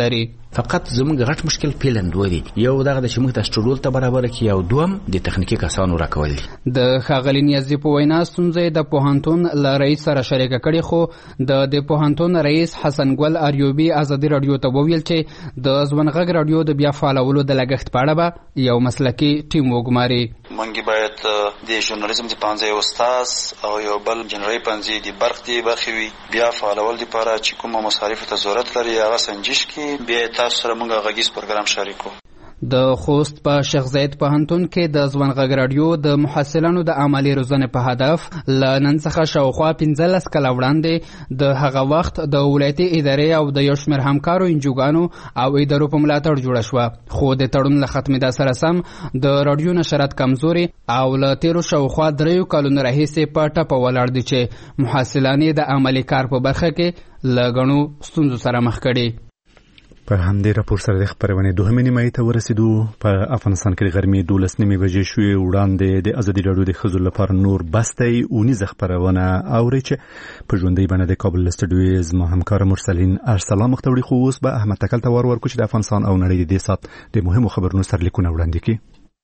A: فقط زموږ غټ مشکل پیلند ودی یو دغه د شموږ تشټول ته برابر کی یو دوم د تخنیکی کسانو راکول دي
S: د خاغلی نیازی په وینا ستونزې د پوهنتون ل رئیس سره شریک کړي خو د د پوهنتون رئیس حسن ګل اریوبی ازادي رادیو ته وویل چې د ځوانغږ رادیو د بیا فعالولو د لګښت په اړه به یو مسلکی ټیم وګماري.
V: مونږ باید د ژورنالیزم د پنځه استاد او یو بل جنرال پنځه د برخ دی برخوي بیا فعالول لپاره چې کومه مصارف ته ضرورت لري هغه سنجش کی بیا تاسو سره موږ غږیز پروګرام شریکو.
S: د خوست په شیخ زاید پوهنتون کې د ځوانغږ رادیو د محصلانو د عملی روزنې په هدف له نن څخه شاوخوا پنځلس کاله وړاندې د هغه وخت د ولایتي ادارې او د یو شمېر همکارو انجوګانو او ادارو په ملاتړ جوړه شوه خو د تړون له ختمېدا سره سم د رادیو نشرات کمزوري او له تیرو شاوخوا دریو کلونو راهیسې په ټپه ولاړ دي چې محصلان یې د عملي کار په برخه کې له ګڼو ستونزو سره مخ کړي.
B: په همدې راپور سره د خبرونې دوهمې نیمایي ته ورسېدو. په افغانستان کې د غرمې دولس نیمې بجې شوې. وړاندې د ازادي راډیو د ښځو لپاره نور بستی اونیزه خبرونه اورئ چې په ژوندۍ بڼه د کابل له سټوډیو زما همکاره مرسلین ارسلان مخ ته وړي. خو اوس به احمد تکل ته ور ورکړو چې د افغانستان او نړۍ د دې ساعت د مهمو خبرونو سرلیکونه وړاندې کړي.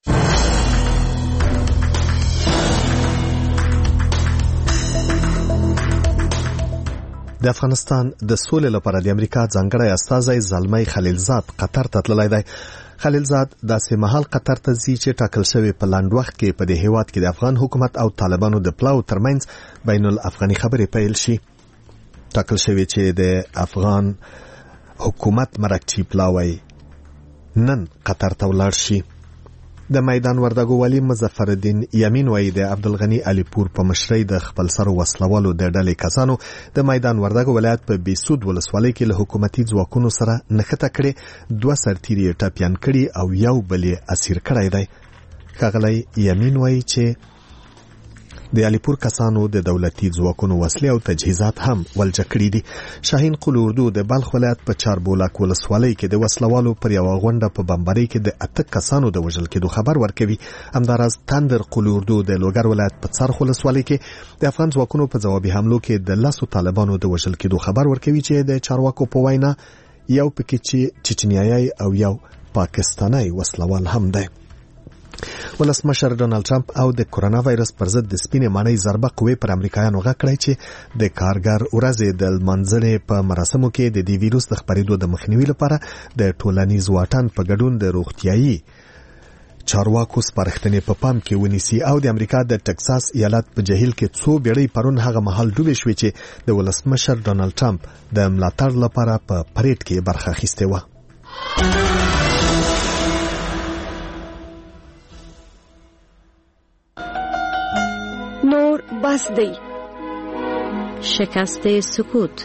W: د افغانستان د سولې لپاره د امریکا ځانګړی استازی زلمی خلیلزاد قطر ته تللی دی. خلیلزاد داسې مهال قطر ته ځي چې ټاکل شوی په لاند وخت کې په دې هیواد کې د افغان حکومت او طالبانو د پلاو ترمنځ بین الافغاني خبرې پیل شي. ټاکل شوی چې د افغان حکومت مرکچی پلاوی نن قطر ته ولاړ شي. د میدان وردګو والی مظفر الدین یمین وایي د عبدالغنی علی پور په مشرۍ د خپل سر وسلوالو د ډلې کسانو د میدان وردګو ولایت په بیسود ولسوالۍ کې له حکومتي ځواکونو سره نښته کړې دوه سرتیري ټپیان کړي او یو بل یې اسیر کړی دی. ښاغلی یمین وایي چې د علیپور کسانو د دولتي ځواکونو وسلې او تجهیزات هم ولجه کړي دي. شاهین قل اردو د بلخ ولایت په چاربولاک ولسوالۍ کې د وسلوالو پر یوه غونډه په بمبارۍ کې د اته کسانو د وژل کېدو خبر ورکوي. همداراز تندر قل اردو د لوګر ولایت په څرخ ولسوالۍ کې د افغان ځواکونو په ځوابي حملو کې د لسو طالبانو د وژل کېدو خبر ورکوي چې د چارواکو په وینا یو پکې چې چچنیایي او یو پاکستاني وسلوال هم دی. ولسمشر ډونالد ټرمپ او د کورونا وایرس پر ضد د سپینې ماڼۍ ضربه قوې پر امریکایانو غږ کړی چې د کارګر ورځې د لمانځنې په مراسمو کې د دې ویروس د خپرېدو د مخنیوي لپاره د ټولنیز واټن په ګډون د روغتیايي چارواکو سپارښتنې په پام کې ونیسي. او د امریکا د ټکساس ایالت په جهیل کې څو بیړۍ پرون هغه مهال ډوبې شوې چې د ولسمشر ډونالد ټرمپ د ملاتړ لپاره په پریډ کې برخه اخیستې وه.
X: نور بس دی. شکست سکوت.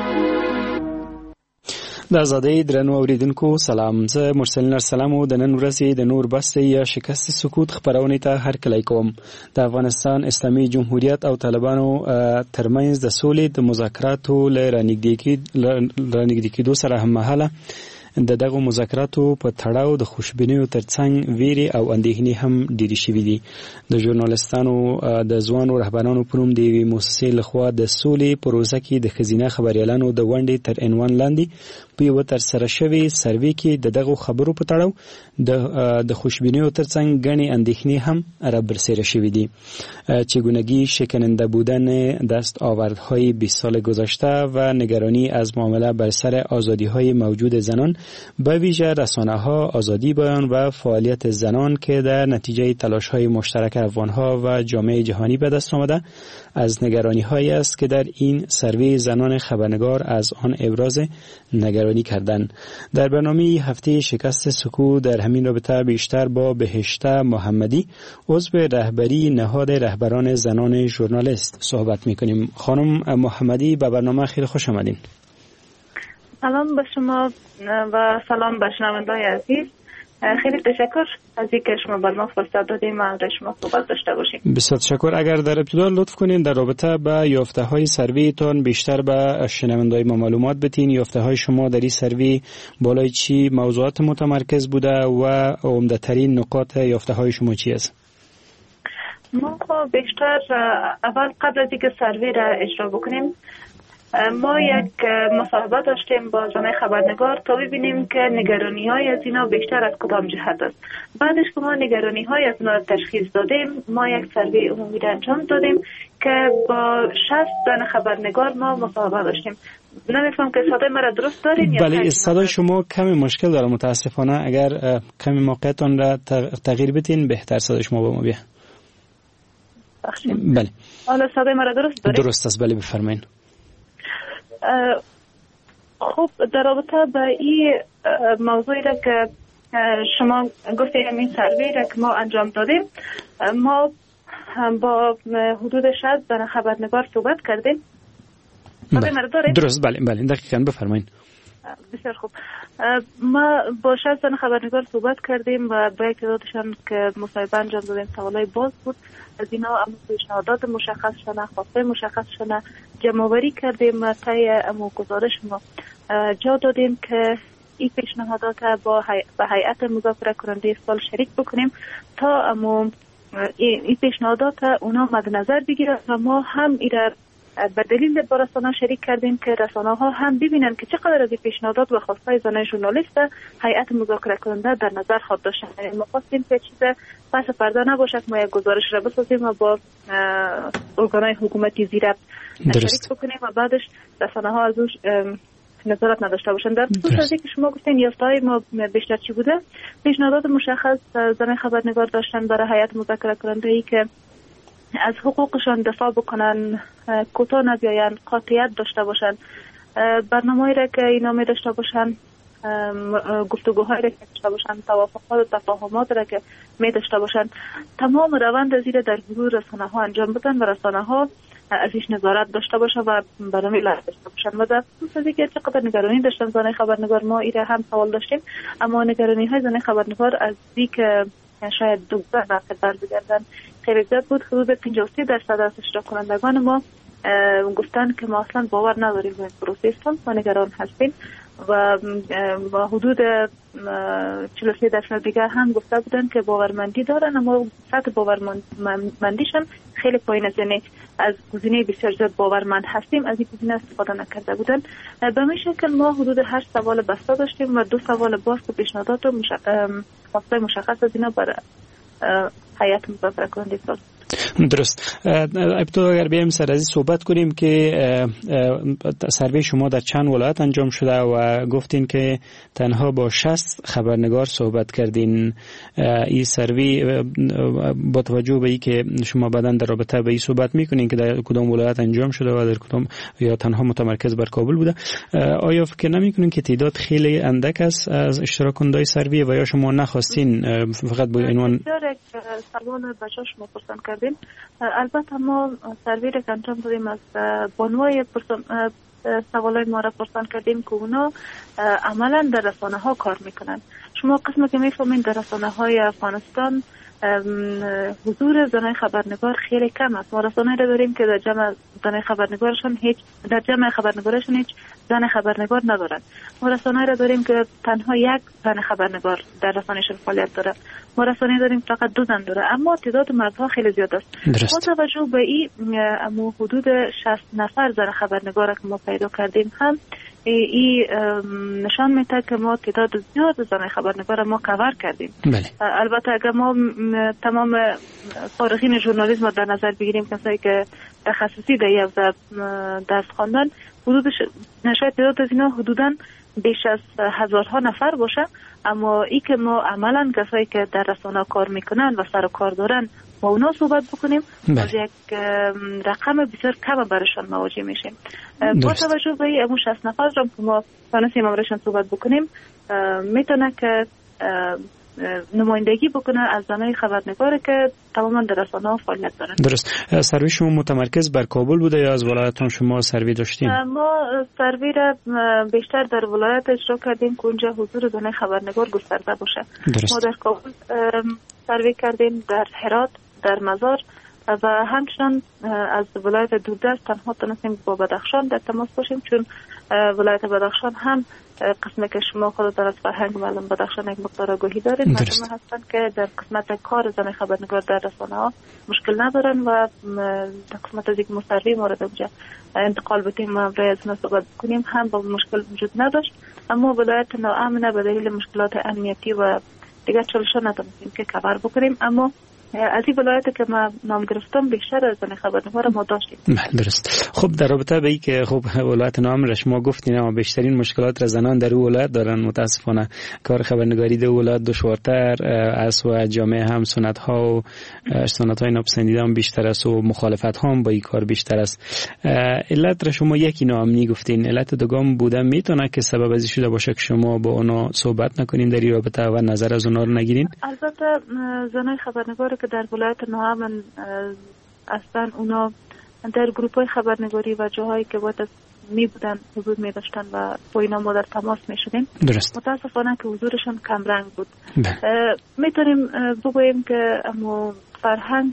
U: د ازادۍ درنو اوریدونکو سلام. زه مرسلین ارسلان د نن ورځې د نور بس دی یا شکست سکوت خبرونه ته هرکلی کوم. د افغانستان اسلامي جمهوریت او طالبانو ترمنځ د سولې د مذاکراتو ل رانږدې کېدو سره هم مهاله د دغه مذاکراتو په تړاو د خوشبینیو ترڅنګ ویري او اندېښنې هم ډېرې شوې دي. د ژورنالستانو د ځوانو رهبرانو په نوم د یوې مؤسسې لخوا د سولې پروژه کې د ښځینه خبریالانو د ونډې تر عنوان لاندې په یوه ترسره شوې سروې کې د دغو خبرو په تړاو د د خوشبینیو ترڅنگ ګڼې اندېښنې هم رابرسیره شوې دي. چگونگی شکننده بودن دستاوردهای بیست سال گذشته و نگرانی از معامله بر سر آزادی‌های موجود زنان به ویژه رسانه‌ها، آزادی بیان و فعالیت زنان که در نتیجه تلاش‌های مشترک افغان‌ها و جامعه جهانی به دست آمده از نگرانی‌هایی است که در این سروی زنان خبرنگار از آن ابراز نگرانی کردند. در برنامه هفته شکست سکوت در همین رابطه بیشتر با بهشته محمدی عضو رهبری نهاد رهبران زنان ژورنالیست صحبت می‌کنیم. خانم محمدی به برنامه خیلی خوش آمدین.
D: سلام به شما و سلام به شنونده‌های عزیز. خیلی تشکر از اینکه شما بر ما فرصت دادید ما در شما صحبت داشته باشیم.
U: بسیار تشکر. اگر در ابتدا لطف کنین در رابطه با یافته‌های سرویتون بیشتر به شنونده‌های ما معلومات بدین. یافته‌های شما در این سروی بالای چی موضوعات متمرکز بوده و عمده‌ترین نقاط یافته‌های شما چی است؟
D: ما بیشتر اول قبل از اینکه سروی را اجرا بکنیم ما یک مصاحبه داشتیم با زنای خبرنگار تا ببینیم که نگرانی های از اینا بیشتر از کدام جهت است. بعدش که ما نگرانی های از اینا تشخیص دادیم، ما یک سروی عمومی را انجام دادیم که با شصت زن خبرنگار ما مصاحبه داشتیم. نمی‌فهم که صدای مرا درست دارین؟
E: بله، صدای شما کمی مشکل داره متاسفانه. اگر کمی موقعتون را تغییر بدین بهتر صدای شما به ما بیاد. بله.
D: حالا صدای مرا درست دارین؟
E: درست است، بله بفرمایید.
D: خب در رابطه با این موضوعی را که شما گفتید این سروی را که ما انجام دادیم، ما با حدود شصت زن خبرنگار صحبت کردیم.
E: بله. درست، بله بله دقیقاً بفرمایید.
D: بسیار خوب. ما با شصت زن خبرنگار صحبت کردیم و با یک تعدادشان که مصاحبه انجام دادیم سوالای باز بود. از اینا اما پیشنهادات مشخص شدن، خواسته مشخص شدن جمع‌آوری کردیم و طی امو گزارش ما جا دادیم که این پیشنهادات با با هیئت مذاکره کننده سال شریک بکنیم تا امو این پیشنهادات اونا مد نظر بگیرن و ما هم ایره به دلیل با رسانه شریک کردیم که رسانه ها هم ببینن که چقدر از پیشنهادات و خواستهای زنای ژورنالیست هیئت مذاکره کننده در نظر خود داشتن. یعنی ما خواستیم که چیز پس پرده نباشه که ما یک گزارش را بسازیم و با ارگانهای حکومتی زیر شریک بکنیم و بعدش رسانه ها از اون نظارت نداشته باشن. در خصوص که شما گفتین یافته‌های ما بیشتر چی بوده؟ پیشنهادات مشخص زنای خبرنگار داشتن برای هیئت مذاکره کننده ای که از حقوقشان دفاع بکنن، کوتاه نبیاین، قاطعیت داشته باشن، برنامه‌ای را که اینا می داشته باشن، گفتگوهایی را که داشته باشن، توافقات و تفاهمات را که می داشته باشن، تمام روند از این در حضور رسانه ها انجام بدن و رسانه ها ازش نظارت داشته باشه و برنامه لازم داشته باشن. و در خصوص اینکه چقدر نگرانی داشتن زنای خبرنگار، ما ایره هم سوال داشتیم، اما نگرانی های زنای خبرنگار از اینکه شاید دوباره واقع برگردن خیلی زیاد بود. حدود پنجاه و سه درصد از اشتراک کنندگان ما گفتن که ما اصلا باور نداریم به این پروسه و نگران هستیم و با حدود چهل و سه درصد دیگر هم گفته بودن که باورمندی دارن، اما سطح باورمندیشون خیلی پایین است. یعنی از گزینه بسیار زیاد باورمند هستیم از این گزینه استفاده نکرده بودن. به این شکل ما حدود هشت سوال بسته داشتیم و دو سوال باز که پیشنهادات و خواستای مشخص از اینا برای هیئت مذاکره کننده سال.
E: درست. ابتدا اگر بیایم سر از صحبت کنیم که سروی شما در چند ولایت انجام شده و گفتین که تنها با شصت خبرنگار صحبت کردین. این سروی با توجه به این که شما بعداً در رابطه به این صحبت میکنین که در کدام ولایت انجام شده و در کدام یا تنها متمرکز بر کابل بوده، آیا فکر نمیکنین که تعداد خیلی اندک است از اشتراک کننده سروی و یا شما نخواستین فقط با عنوان
D: سوال بچه‌ها شما پرسان کردیم؟ البته ما سروی را انجام دادیم از بانوای سوالای ما را پرسان کردیم که اونا عملا در رسانه ها کار میکنن. شما قسمی که میفهمین در رسانه های افغانستان حضور زنای خبرنگار خیلی کم است. ما رسانه‌ای را داریم که در جمع زنای خبرنگارشان هیچ در جمع خبرنگارشان هیچ زن خبرنگار ندارند. ما رسانه‌ای را داریم که تنها یک زن خبرنگار در رسانه‌شان فعالیت داره. ما رسانه‌ای داریم فقط دو زن داره، اما تعداد مردها خیلی زیاد است. با توجه به این اما حدود شصت نفر زن خبرنگار که ما پیدا کردیم هم این نشان میده که ما تعداد زیاد زن خبرنگار ما کاور کردیم.
E: بله.
D: البته اگر ما تمام فارغین ژورنالیسم در نظر بگیریم، کسایی که تخصصی در این حوزه درس خواندن، حدود شاید تعداد از اینا حدوداً بیش از هزارها نفر باشه، اما ای که ما عملاً کسایی که در رسانه کار میکنن و سر و کار دارن ما اونا صحبت بکنیم از یک رقم بسیار کم برشان مواجه میشیم. با توجه به این شصت نفر را که ما تانستیم امرشان صحبت بکنیم، میتونه که نمایندگی بکنه از زنای خبرنگاری که تماما در رسانه‌ها فعالیت دارن.
E: درست. سروی شما متمرکز بر کابل بوده یا از ولایت‌ها شما سروی داشتین؟
D: ما سروی را بیشتر در ولایت اجرا کردیم که اونجا حضور زنای خبرنگار گسترده باشه.
E: درست.
D: ما در کابل سروی کردیم، در هرات، در مزار و همچنان از ولایت دوردست تنها تونستیم با بدخشان در تماس باشیم، چون ولایت بدخشان هم قسمه که شما خودتان از فرهنگ معلوم بدخشان یک مقدار آگاهی دارید، مردم هستند که در قسمت کار زن خبرنگار در رسانه ها مشکل ندارن و در قسمت از یک مصوری مورد اونجا انتقال بتیم و برای از اونا صحبت کنیم هم با مشکل وجود نداشت. اما ولایت ناامنه به دلیل مشکلات امنیتی و دیگر چالش‌ها نتونستیم که کاور بکنیم. اما از این ولایت که ما نام گرفتم بیشتر از زن خبرنگار ما داشتیم.
E: درست. خب در رابطه به این که خب ولایت ناامن شما گفتین اما بیشترین مشکلات را زنان در اون ولایت دارن، متاسفانه کار خبرنگاری در ولایت دشوارتر است و جامعه هم سنت ها و سنت های ناپسندیده هم بیشتر است و مخالفت ها هم با این کار بیشتر است. علت را شما یکی ناامنی گفتین، علت دوم بودن میتونه که سبب ازی شده باشه که شما با اونا صحبت نکنین در این رابطه و نظر از اونا رو نگیرین؟
D: البته زنای خبرنگار که در ولایت ناامن هستن اونا در گروپ های خبرنگاری و جاهایی که باید می بودن حضور می داشتن و با اینا ما در تماس می شدیم.
E: درست.
D: متاسفانه که حضورشان کم رنگ بود. می تونیم بگوییم که اما فرهنگ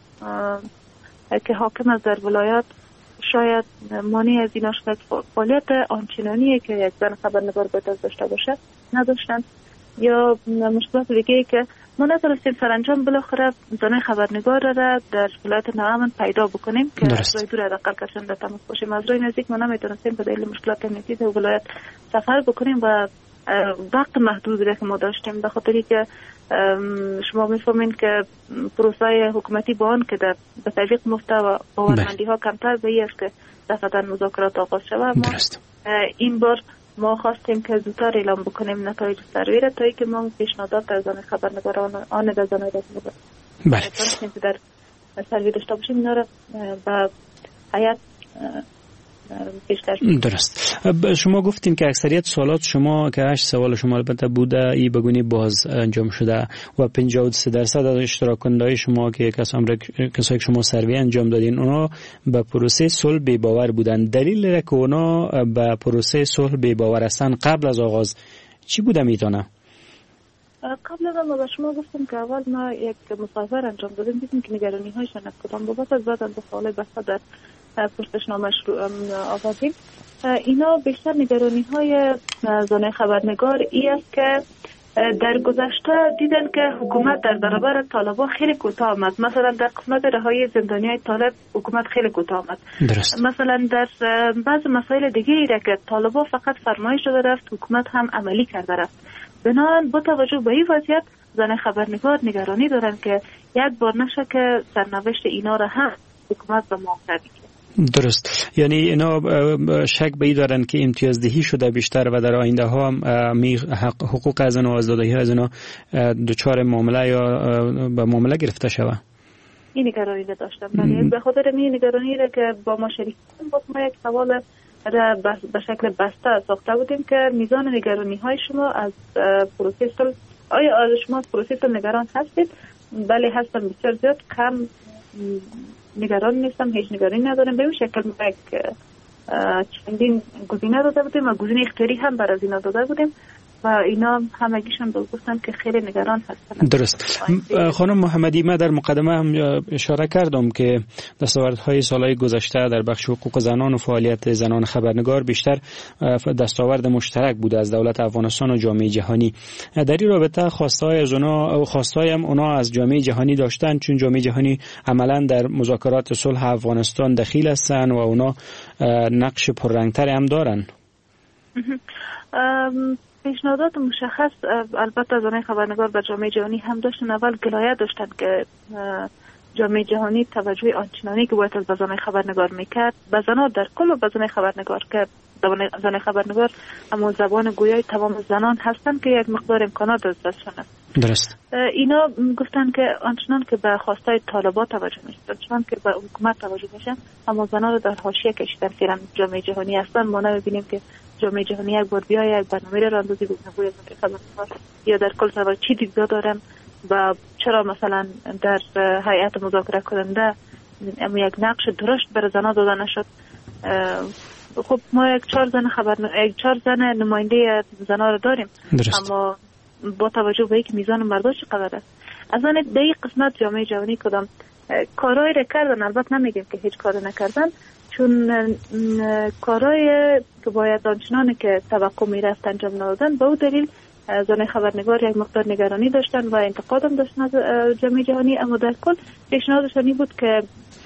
D: که حاکم از در ولایت شاید مانع از این شد فعالیت آنچنانیه که یک زن خبرنگار باید از داشته باشه نداشتن، یا مشکلات دیگه که ما نتونستیم سرانجام بالاخره زن خبرنگار را در ولایت ناامن پیدا بکنیم که از رای دور حداقل کسان در تماس باشیم. از رای نزدیک ما نمیتونستیم به دلیل مشکلات امنیتی در ولایت سفر بکنیم و وقت محدودی را که ما داشتیم، به خاطری که شما میفهمین که پروسه حکومتی با آن که در به طریق مفت و باورمندی ها کمتر به این است که دفعتا مذاکرات آغاز شود. ما این بار ما خواستیم که زودتر اعلام بکنیم نتایج سروی را تا اینکه ما پیشنهادات در زن خبرنگاران آن در زن رسمی
E: بله
D: که در سروی داشته باشیم اینا را به هیئت
E: درست. شما گفتین که اکثریت سوالات شما که هشت سوال شما البته بوده ای بگونی باز انجام شده و پنجاه و سه درصد از اشتراک کننده شما که کسایی که شما سروی انجام دادین اونا به پروسه صلح بی باور بودن. دلیل که اونا به پروسه صلح بی باور هستن قبل از آغاز چی بوده میتونه؟
D: قبل از ما به شما گفتم که اول ما یک مصاحبه انجام دادیم، دیدیم که نگرانی هایشان از کدام بابت از بعد از سوال بسته در پرسشنامه آوردیم. اینا بیشتر نگرانی های زن خبرنگار ای است که در گذشته دیدن که حکومت در برابر طالبان خیلی کوتاه آمد. مثلا در قسمت رهایی زندانیای طالب حکومت خیلی کوتاه آمد. مثلا در بعض مسائل دیگه ای را که طالبان فقط فرمایش داده رفت حکومت هم عملی کرده رفت. بنابراین با توجه به این وضعیت زن خبرنگار نگرانی دارن که یک بار نشه که سرنوشت اینا را هم حکومت به موافقه بگیره.
E: درست. یعنی اینا شک به این دارن که امتیازدهی شده بیشتر و در آینده ها حقوق از اینا و آزادی از اینا دچار معامله یا به معامله گرفته شوه.
D: این نگرانی را داشتم. ولی به خاطر این نگرانی را که با ما شریک بود ما یک سوال را به شکل بسته ساخته بودیم که میزان نگرانی های شما از پروسه صلح، آیا شما از پروسه صلح نگران هستید؟ بله هستم، بسیار زیاد. کم نگران نیستم، هیچ نگرانی ندارم. به این شکل ما یک چندین گزینه داده بودیم و گزینه اختیاری هم برای اینا داده بودیم و اینا همگیشون گفتن که خیلی نگران هستن.
E: درست. خانم محمدی، من در مقدمه هم اشاره کردم که دستاوردهای سالهای گذشته در بخش حقوق زنان و فعالیت زنان خبرنگار بیشتر دستاورد مشترک بوده از دولت افغانستان و جامعه جهانی. در این رابطه خواستای از اونا و خواستای هم اونا از جامعه جهانی داشتن، چون جامعه جهانی عملا در مذاکرات صلح افغانستان دخیل هستن و اونا نقش پررنگتر هم دارن.
D: پیشنهادات مشخص البته زنان خبرنگار به جامعه جهانی هم داشتن. اول گلایه داشتن که جامعه جهانی توجه آنچنانی که باید از زنان خبرنگار میکرد به زنان در کل و به زنان خبرنگار که زنان خبرنگار اما زبان گویای تمام زنان هستن که یک مقدار امکانات از دستشان است.
E: درست.
D: اینا گفتن که آنچنان که به خواستای طالبان توجه میشه، آنچنان که به حکومت توجه میشن، اما زنان رو در حاشیه کشیدن. فعلا جامعه جهانی هستن. ما نمیبینیم که جامعه جهانی یک بار بیای یک برنامه را اندازی بگوید یا در کل سوال چی دیدگاه دارن و چرا مثلا در هیئت مذاکره کننده اما یک نقش درشت برای زنان داده نشد. خب ما یک چهار زن خبر یک چهار زن نماینده زنان رو داریم.
E: درست.
D: اما با توجه به اینکه میزان مردان چقدر است، از آن در این قسمت جامعه جهانی کدام کارهایی را کردن، البته نمیگیم که هیچ کاری نکردن، چون کارهای که باید آنچنان که توقع میرفت انجام ندادن. به اون دلیل زنای خبرنگار یک مقدار نگرانی داشتن و انتقاد هم داشتن از جامعه جهانی، اما در کل پیشنهادشان این بود که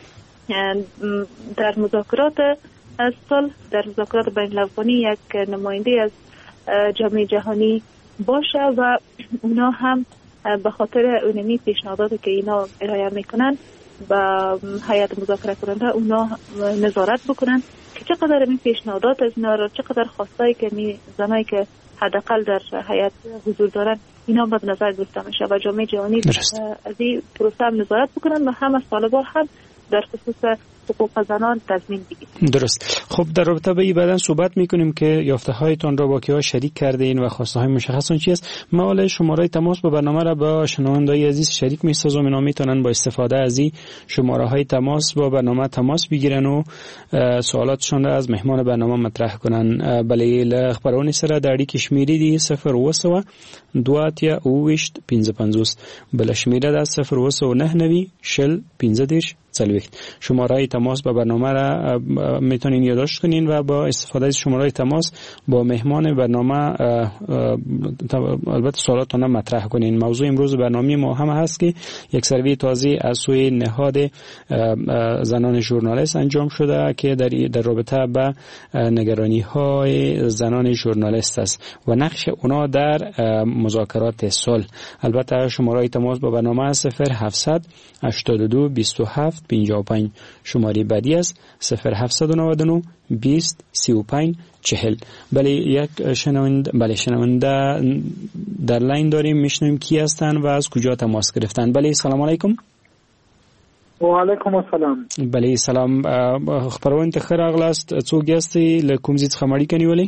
D: در مذاکرات صلح، در مذاکرات بین الافغانی یک نماینده از جامعه جهانی باشه و اونا هم به خاطر اونمی پیشنهاداتی که اینا ارائه میکنن با هیئت مذاکره کننده اونا نظارت بکنن که چقدر این پیشنهادات از اینا را، چقدر خواستایی که می زنایی که حداقل در هیئت حضور دارن اینا به نظر گرفته میشه و جامعه جهانی از این پروسه هم نظارت بکنن و هم از طالبان هم در خصوص حقوق زنان تضمین بگیرید.
E: درست. خب در رابطه با این بعداً صحبت میکنیم که یافته هایتان را با کیا شریک کرده این و خواسته های مشخصتون چی است. ما حالا شماره تماس با برنامه را با شنوندای عزیز شریک میسازم، اینا میتونن با استفاده از این شماره های تماس با برنامه تماس بگیرن و سوالاتشون را از مهمان برنامه مطرح کنن. بله ل خبرونی سره د اړیکې شمیرې دي صفر اوه سوه دوه اتیا اوه ویشت پنځه پنځوس، بل شمیره ده صفر اوه سوه نهه نوي شل پنځه دېرش څلوېښت. شماره تماس با برنامه را میتونین یادداشت کنین و با استفاده از شماره تماس با مهمان برنامه البته سوالاتتان مطرح کنین. موضوع امروز برنامه ما هم هست که یک سروی تازه از سوی نهاد زنان ژورنالیست انجام شده که در در رابطه با نگرانی های زنان ژورنالیست است و نقش اونا در مذاکرات صلح. البته شماره تماس با برنامه صفر هفتصد هشتاد و دو بیست و هفت پنجاه و پنج، شماره بعدی است صفر هفتصد و نود و نه بیست سی و پنج چهل. بله یک شنونده بله شنونده در لاین داریم، میشنویم کی هستن و از کجا تماس گرفتن. بله سلام علیکم.
C: و علیکم السلام.
E: بله سلام، خبرونه ته راغلاست، څوک یاستئ، له کوم ځای څخه مړی کنیولې؟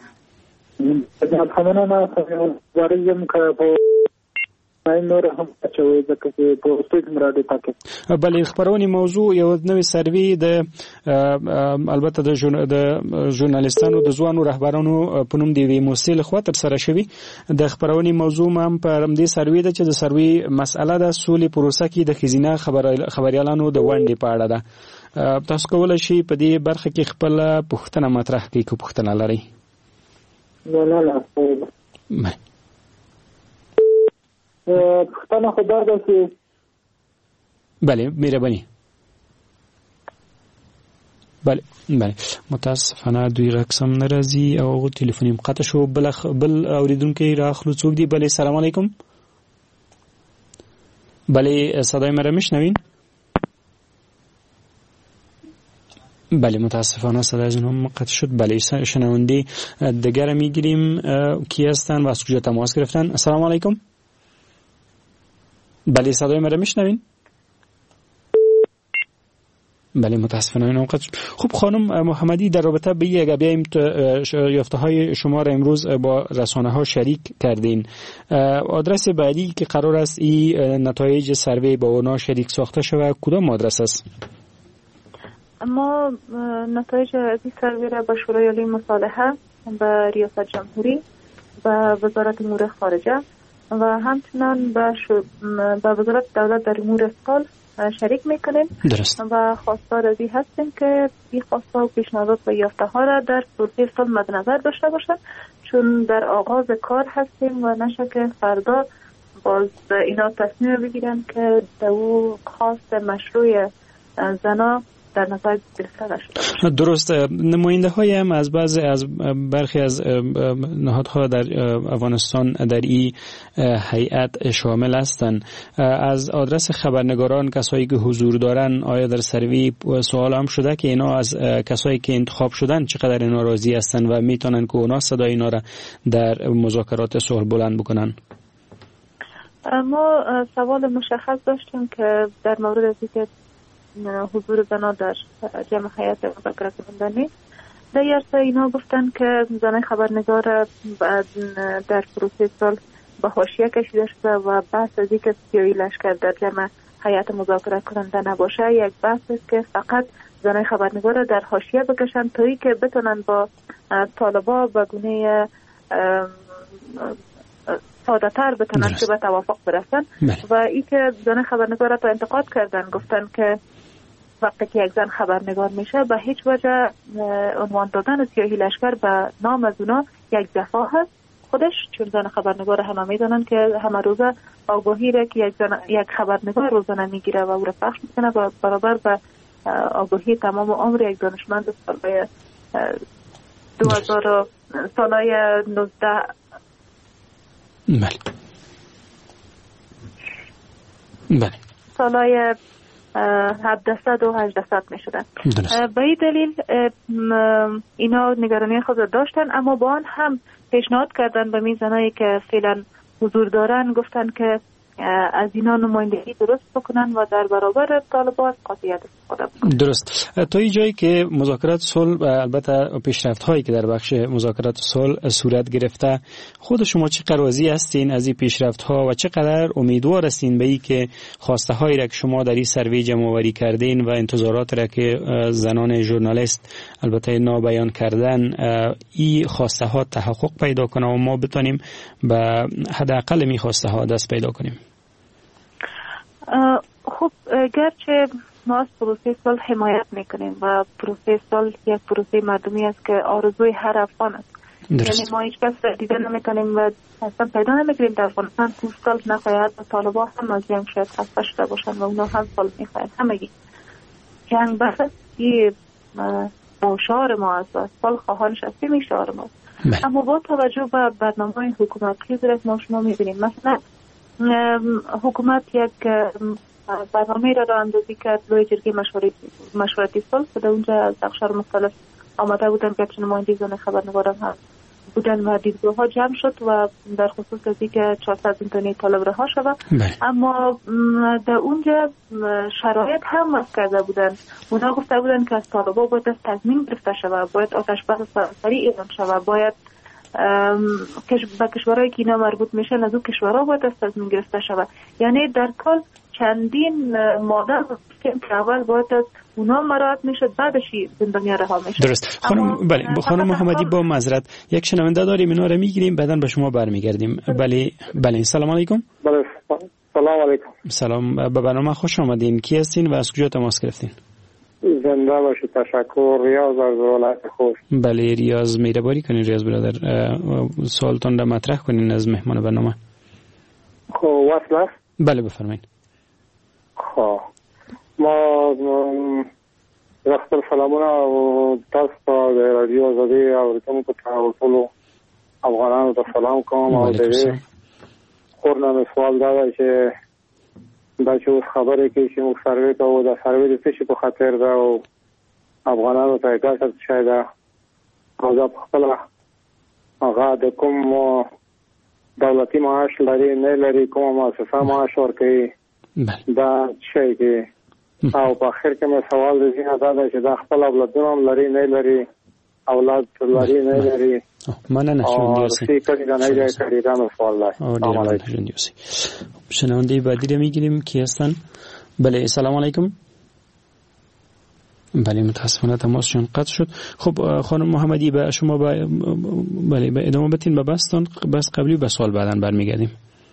C: د خبرونه ما ته وریم که نور هم چوي ځکه چې په استګ مراده تاکي.
E: بله خبرونه موضوع یو نوې سروي د البته د ژورنالیستانو د ځوانو رهبرانو په نوم دی وی موسیل خو تر سره شوی. د خبرونه موضوع هم په دې سروي د چې د سروي مسأله د سولې پروسه کې د خزینه خبر خبريالانو د ونډې په اړه ده. تاسو کولای شئ په دې برخه کې خپل پوښتنه مطرح کړئ که پوښتنه لرئ.
C: نه نه نه پښتنه خبر ده چې
E: بله مهرباني. بله بله متاسفانه دوی رقم ناراضي او ټلیفون یې قطع شو. بل بل اوریدونکو راخلو څوک دی؟ بله سلام علیکم. بله صدای مرا میشنوین؟ بله متاسفانه صدایشون هم قطع شد. بله شنونده دیگر میگیریم کی هستن و از کجا تماس گرفتن. السلام علیکم. بله صدای مرا میشنوین؟ بله متاسفانه این قطع. خب خانم محمدی در رابطه به یک بیایم یافته های شما را امروز با رسانه ها شریک کردین. آدرس بعدی که قرار است این نتایج سروی با اونا شریک ساخته شود کدام آدرس است؟
D: ما نتایج از این سروی را به شورای عالی مصالحه، به ریاست جمهوری، به وزارت امور خارجه و همچنان به به وزارت دولت در امور صلح شریک میکنیم.
E: درست.
D: و خواستار از این هستیم که این خواسته و پیشنهادات و یافته ها را در پروسه صلح مد نظر داشته باشند، چون در آغاز کار هستیم و نشه که فردا باز اینا تصمیم بگیرن که دو خواست مشروع زنا در نظر گرفته نشده.
E: درست. نماینده های هم از بعض از برخی از نهادها در افغانستان در این هیئت شامل هستند. از آدرس خبرنگاران کسایی که حضور دارن آیا در سروی سوال هم شده که اینا از کسایی که انتخاب شدن چقدر اینا راضی هستن و میتونن که اونا صدای اینا را در مذاکرات صلح بلند بکنن؟
D: ما سوال مشخص داشتیم که در مورد از اینکه حضور زنان در جمع هیئت مذاکره کننده نیست. در یارسه اینا گفتن که زنای خبرنگار در پروسه صلح به حاشیه کشیده شده و بحث از اینکه سیاهی لشکر در جمع هیئت مذاکره کننده نباشه یک بحث است که فقط زنای خبرنگار در حاشیه بکشن تا اینکه بتونن با طالبا به گونه ساده تر بتونن که به توافق برسن. و ای که زن خبرنگار تا انتقاد کردن، گفتن که وقتی که یک زن خبرنگار میشه به هیچ وجه عنوان دادن سیاهی لشکر به نام از اونا یک دفاع هست خودش، چون زن خبرنگار همه میدونن که همه روزه آگاهی را که یک زن یک خبرنگار روزانه میگیره و او را پخش میکنه و برابر به آگاهی تمام عمر یک دانشمند سالهای دو هزار سالهای نوزده
E: بله بله
D: سالهای هفتصد و هجتصد می شدن. به این دلیل اینا نگرانی خود داشتن، اما با آن هم پیشنهاد کردن به می زنایی که فعلا حضور دارن، گفتن که از اینا نمایندگی درست بکنن و در برابر طالبان قاطعیت استفاده بکنن.
E: درست. تا این جایی که مذاکرات صلح و البته پیشرفت هایی که در بخش مذاکرات صلح صورت گرفته، خود شما چه قرازی هستین از این پیشرفت ها و چقدر امیدوار هستین به این که خواسته هایی را که شما در این سروی جمع آوری کردین و انتظارات را که زنان ژورنالیست البته نابیان کردن، این خواسته ها تحقق پیدا کنه و ما بتونیم به حداقل می خواسته ها دست پیدا کنیم؟
D: خب گرچه ما از پروسه صلح حمایت میکنیم و پروسه صلح یک پروسه مردمی است که آرزوی هر افغان است، یعنی ما هیچ کس دیده نمیکنیم و اصلا پیدا نمیکنیم در افغانستان که صلح نخواهد و طالبان هم از جنگ شاید خسته شده باشن و اونا هم صلح میخواهد. همگی جنگ بس یه شعار ما است و صلح خواهانش هستیم این شعار ما است. اما با توجه به برنامه‌های حکومتی که ما شما میبینیم، مثلا حکومت یک برنامه را راه اندازی کرد، لوی جرگه مشورتی صلح در اونجا از اقشار مختلف آمده بودن که چه نماینده زن خبرنگاران هم بودن و دیدگاه ها جمع شد و در خصوص از اینکه چهارصد زندانی طالب رها شود. اما در اونجا شرایط هم وضع کرده بودن، اونا گفته بودن که از طالبا باید از تضمین گرفته شود، باید آتش بس سریع اعلام شود، باید به کشورهایی که اینا مربوط میشن از اون کشورها باید از تضمین گرفته شود. یعنی در کل چندین ماده که اول باید از اونا مراعات میشد، بعدشی زندانی رها میشد.
E: درست. خانم بله خانم محمدی با معذرت یک شنونده داریم، اینا رو میگیریم بعدن به شما برمیگردیم. بله بله سلام علیکم.
F: بله سلام علیکم.
E: سلام، به برنامه خوش آمدین. کی هستین و از کجا تماس گرفتین؟
F: زنده باشید. تشکر. ریاض از ولایت خوست.
E: بله ریاض، مهربانی کنین ریاض برادر سوالتون را مطرح کنین از مهمان برنامه.
F: خب وصل است؟
E: بله بفرمایید.
F: خب ما رخصت سلامونه او تاسو ته د رادیو آزادي اورېدونکو ته ټولو افغانانو ته سلام کوم او د دې خورنه مې سوال دا دی چې دا چې اوس خبرې کوي چې موږ سروې کوو، دا سروې د څه شي په خاطر ده او افغانانو ته یې ګټه څه شی ده او دا په خپله هغه د کوم دولتي معاش لري نه لري، کومه مؤسسه معاش ورکوي، دا شی دی. او په اخر کې مې سوال دی دا ده چې دا خپل اولادونه هم لري نه لري، اولاد لري نه لري.
E: مننه
F: ژوندیوسی. سی کلی دا نه دی کړی، دا مې سوال دی.
E: سلام علیکم. ژوندیوسی. شنونده بعدی رو میگیریم. کی هستن؟ بله سلام علیکم. بله متاسفانه تماسشون قطع شد. خب خانم محمدی به شما با بله به ادامه بدین به بحثتون، بس قبلی به سوال بعداً برمیگردیم.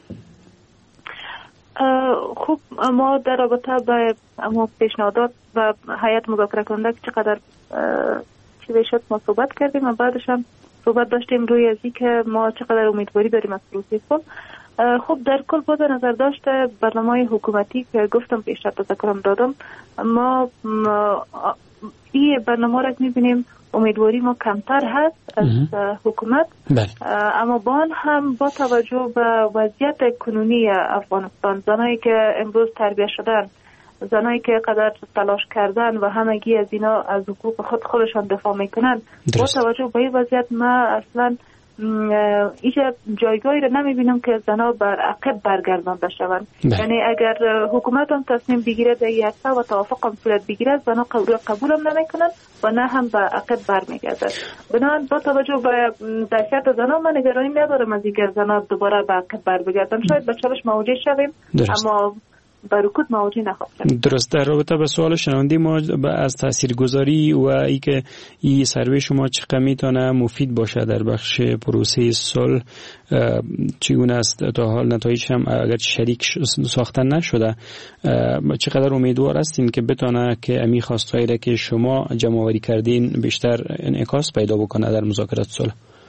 D: خوب ما در رابطه با اما پیشنهادات و هیئت مذاکره کننده که چقدر چیزی شد ما صحبت کردیم و بعدش هم صحبت داشتیم روی ازی که ما چقدر امیدواری داریم از پروسه صلح. خب در کل با نظر داشته برنامه حکومتی که گفتم پیشتر تذکرم دادم، ما این برنامه را میبینیم امیدواری ما کمتر هست از حکومت، اما با آن هم با توجه به وضعیت کنونی افغانستان، زنایی که امروز تربیت شدن، زنایی که قدر تلاش کردن و همگی از اینا از حقوق خود خودشان دفاع میکنن، با توجه به این وضعیت ما اصلا اینجا جایگاهی را نمیبینم که زنها بر عقب برگردانده شوند. یعنی اگر حکومت هم تصمیم بگیره در یک و توافق هم صورت بگیره، زنها قبول هم نمیکنن و نه هم به عقب برمیگردن. بنابراین با توجه به دهشت زنها من نگرانی ندارم از اینکه زنها دوباره به عقب برگردن. شاید به چالش مواجه شویم، اما به رکود مواجه نخواهد.
E: درست. در رابطه با سوال شنونده ما از تاثیرگذاری و ای که این سروی شما چقدر میتونه مفید باشه در بخش پروسه صلح چگونه است تا حال نتایج هم اگر شریک ساختن نشده چقدر امیدوار هستین که بتونه که امی خواستهایی را که شما جمع آوری کردین بیشتر انعکاس پیدا بکنه در مذاکرات صلح؟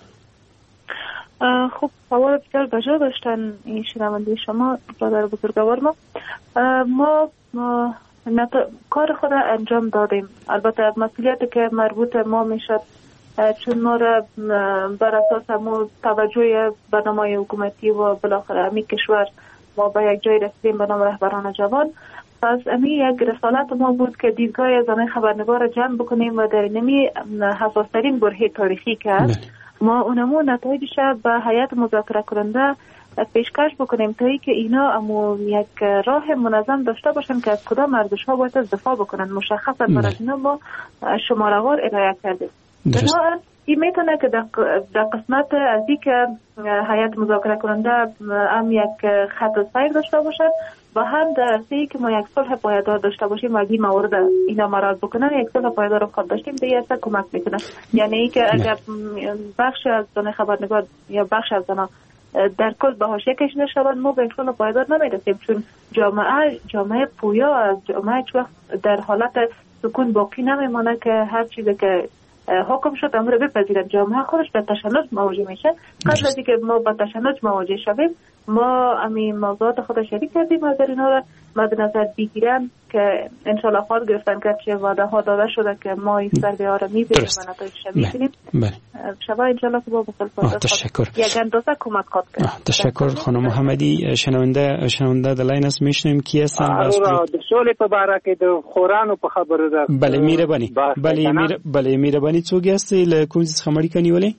D: خب سوال بسیار بجا داشتن این شنونده شما برادر بزرگوار ما ما, ما نت... کار خود انجام دادیم. البته مسئولیتی که مربوط ما میشد چون ما را بر اساس همون توجه برنامه حکومتی و بالاخره امی کشور ما به یک جای رسیدیم به نام رهبران جوان. پس امی یک رسالت ما بود که دیدگاه زنان خبرنگار را جمع بکنیم و در اینمی حساسترین برهه تاریخی که ما اونمو نتایجش به هیئت مذاکره کننده پیشکش بکنیم تا ای که اینا امو یک راه منظم داشته باشن که از کدام ارزش ها باید دفاع بکنن. مشخصا برای اینا ما شماره‌وار ارائه کردیم. بنابراین این میتونه که در قسمت از این که هیئت مذاکره کننده هم یک خط سیر داشته باشن و هم در عرصه‌ای که ما یک صلح پایدار داشته باشیم و این موارد اینا مراعات بکنن یک صلح پایدار خود داشتیم به این کمک میکنه. یعنی ای که اگر بخش از زن خبرنگار یا بخش از زنها در کل به حاشیه کشیده شوند ما به صلح پایدار نمیرسیم چون جامعه جامعه پویا از جامعه هیچ وقت در حالت سکون باقی نمیمونه که هر چیزی که حکم شد امر بپذیرن. جامعه خودش به تشنج مواجه میشه. قبل از اینکه ما با تشنج مواجه شویم ما همین موضوعات خود شریک کردیم و در اینا را مد نظر بگیرن که انشالله خواهد گرفتن که چه وعده ها داده شده که ما این سروی ها را میبینیم و نتایجش میبینیم. شبا انشالله که با بسل
E: تشکر.
D: یک اندازه کمک خواهد کرد.
E: تشکر خانم محمدی. شنونده شنونده دلاین است میشنیم کی هستن؟
G: آره د سولې په باره کې د خورانو په خبره ده.
E: بله میربانی بله میر بله میربانی څوک یاستئ له کوم څه خبرې کوي ولې؟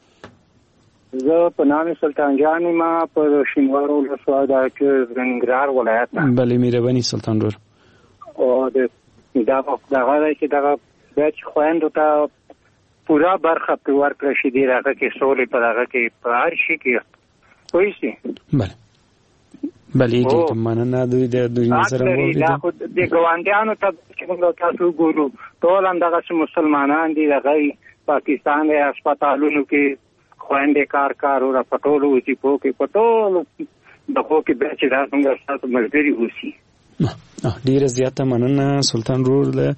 G: زه په نام سلطان جان ما په شینوار ولسوالۍ د ننګرهار ولایت نه.
E: بله میربانی سلطان رور.
G: او د دا دغه چې دغه د خويندو ته پورا برخه په ورکړه شي دی راغه کې سولې په دغه کې په هر شي کې وایي شي.
E: بله بله دې مننه دوی د دوی نظر مو
G: دا خو د ګوانډیانو ته چې موږ تاسو ګورو ټول هم دغه مسلمانان دي دغه پاکستان د هسپتالونو کې خويندې کار کار او پټولو چې په کې پټولو دغه کې به چې دا څنګه تاسو ملګری وسی.
E: ډیره زیاته مننه سلطان رور له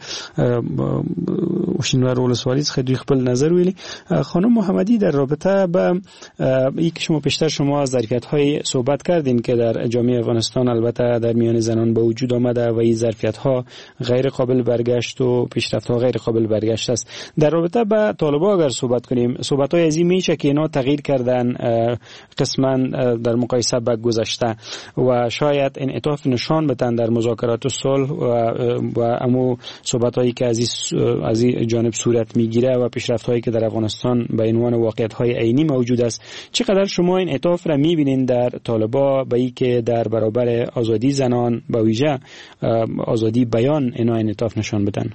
E: وشینوار ولسوالی څخه دوی خپل نظر ویلي. خانم محمدی در رابطه با این که شما پیشتر شما از ظرفیت‌های صحبت کردین که در جامعه افغانستان البته در میان زنان به وجود آمده و این ظرفیت‌ها غیر قابل برگشت و پیشرفت‌ها غیر قابل برگشت است. در رابطه با طالبان اگر صحبت کنیم صحبت‌های از این میشه که اینا تغییر کردن قسما در مقایسه با گذشته و شاید انعطاف نشان بدن در مذاکرات صلح و و امو صحبت‌هایی که از از جانب صورت میگیره و پیشرفت‌هایی که در افغانستان به عنوان واقعیت‌های عینی موجود است. چقدر شما این انعطاف را می‌بینید در طالبان به این که در برابر آزادی زنان به ویژه آزادی بیان اینا انعطاف نشان بدن؟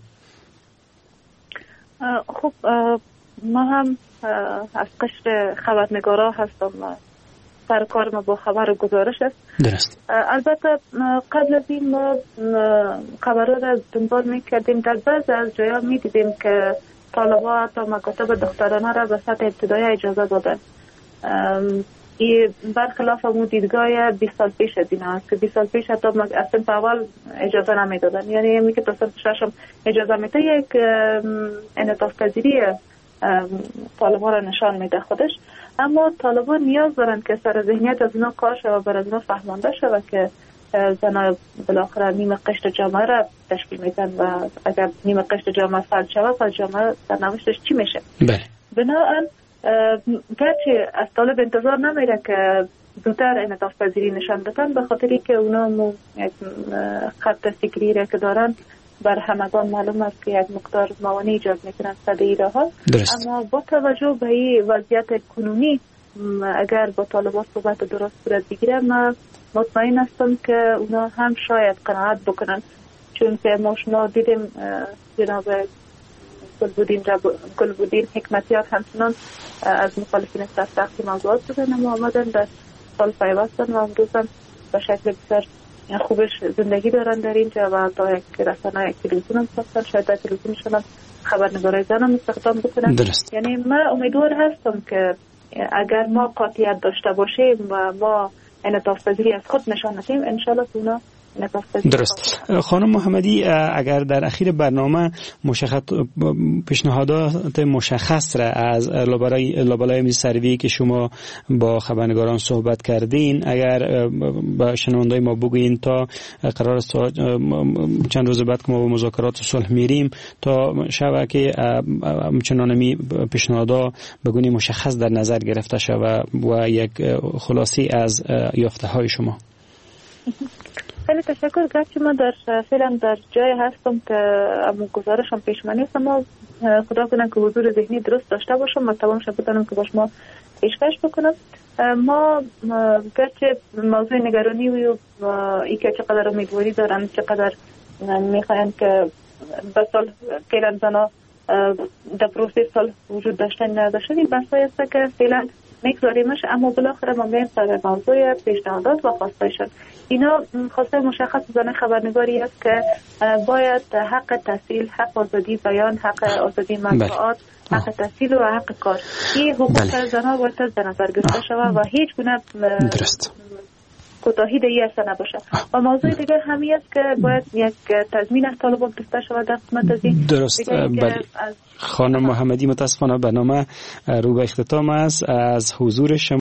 D: خب ما هم از قشر خبرنگارا هستم سر کار ما با خبر گزارش است.
E: درست.
D: البته قبل از این ما خبرها را دنبال میکردیم. در بعض از جایا میدیدیم که طالبان حتی مکاتب دخترانه را به سطح ابتدایی اجازه دادن. این برخلاف همون دیدگاه بیست سال پیش از این است که بیست سال پیش حتی از سنف اول اجازه نمیدادن. یعنی همی که تا سنف ششم اجازه میده یک انعطاف پذیری طالبان را نشان میده خودش. اما طالبان نیاز دارن که سر ذهنیت از اینا کار شود و بر از اینا فهمانده شود که زنان بالاخره نیم قشر جامعه را تشکیل میدن و اگر نیم قشر جامعه فلج شود پس جامعه سرنوشتش چی میشه؟
E: بله.
D: بنابراین گرچه از طالب انتظار نمیره که زودتر انعطاف پذیری نشان بدن به خاطری که اونا یک خط فکری را که دارن بر همگان معلوم است که یک مقدار موانع ایجاد میکنن صد ایراها. اما با توجه به این وضعیت کنونی اگر با طالبان صحبت درست صورت بگیره من مطمئن هستم که اونا هم شاید قناعت بکنن چون که ما شما دیدیم جناب گلبودین گلبودین حکمتیار همچنان از مخالفین سرسختی موضوعات بودن اما آمدن در سال پیوستن و امروز هم به شکل بسیار خوبش زندگی دارن در اینجا و تا یک رسانه یک تلویزیون هم ساختن، شاید در تلویزیونشون هم خبرنگارای زن هم استخدام بکنن.
E: درست.
D: یعنی من امیدوار هستم که اگر ما قاطعیت داشته باشیم و ما انعطاف پذیری از خود نشان دهیم انشالله اونا
E: درست. خانم محمدی اگر در اخیر برنامه مشخص پیشنهادات مشخص را از لابلای لابلای سروی که شما با خبرنگاران صحبت کردین اگر با شنوندای ما بگوین تا قرار است چند روز بعد که ما با مذاکرات صلح میریم تا شب که چنانمی پیشنهادا بگونی مشخص در نظر گرفته شود و یک خلاصی از یافته های شما.
D: خیلی تشکر. گرچه من در فعلا در جای هستم که امو گزارشم پیشمانی است، اما خدا کنم که حضور ذهنی درست داشته باشم و تمام شب بتونم که باش ما پیشکش بکنم. ما گرچه موضوع نگرانی و ای که چقدر امیدواری دارن، چقدر میخواین که به صلح فعلا زنا در پروسه صلح وجود داشتن نداشتن، این بحثایی است که فعلا میگذاریمش، اما بالاخره ما میایم سر موضوع پیشنهادات و خواستایشان. اینا خواسته مشخص زن خبرنگاری است که باید حق تحصیل، حق آزادی بیان، حق آزادی مطبوعات، حق تحصیل و حق کار، این حقوق بله. زنها باید در نظر گرفته شود و هیچ گونه کوتاهی در این اصلا نباشه. و موضوع دیگر همی است که باید یک تضمین از طالبان گرفته شود در قسمت از این.
E: درست. بله. خانم محمدی متاسفانه برنامه رو به اختتام است. از حضور شما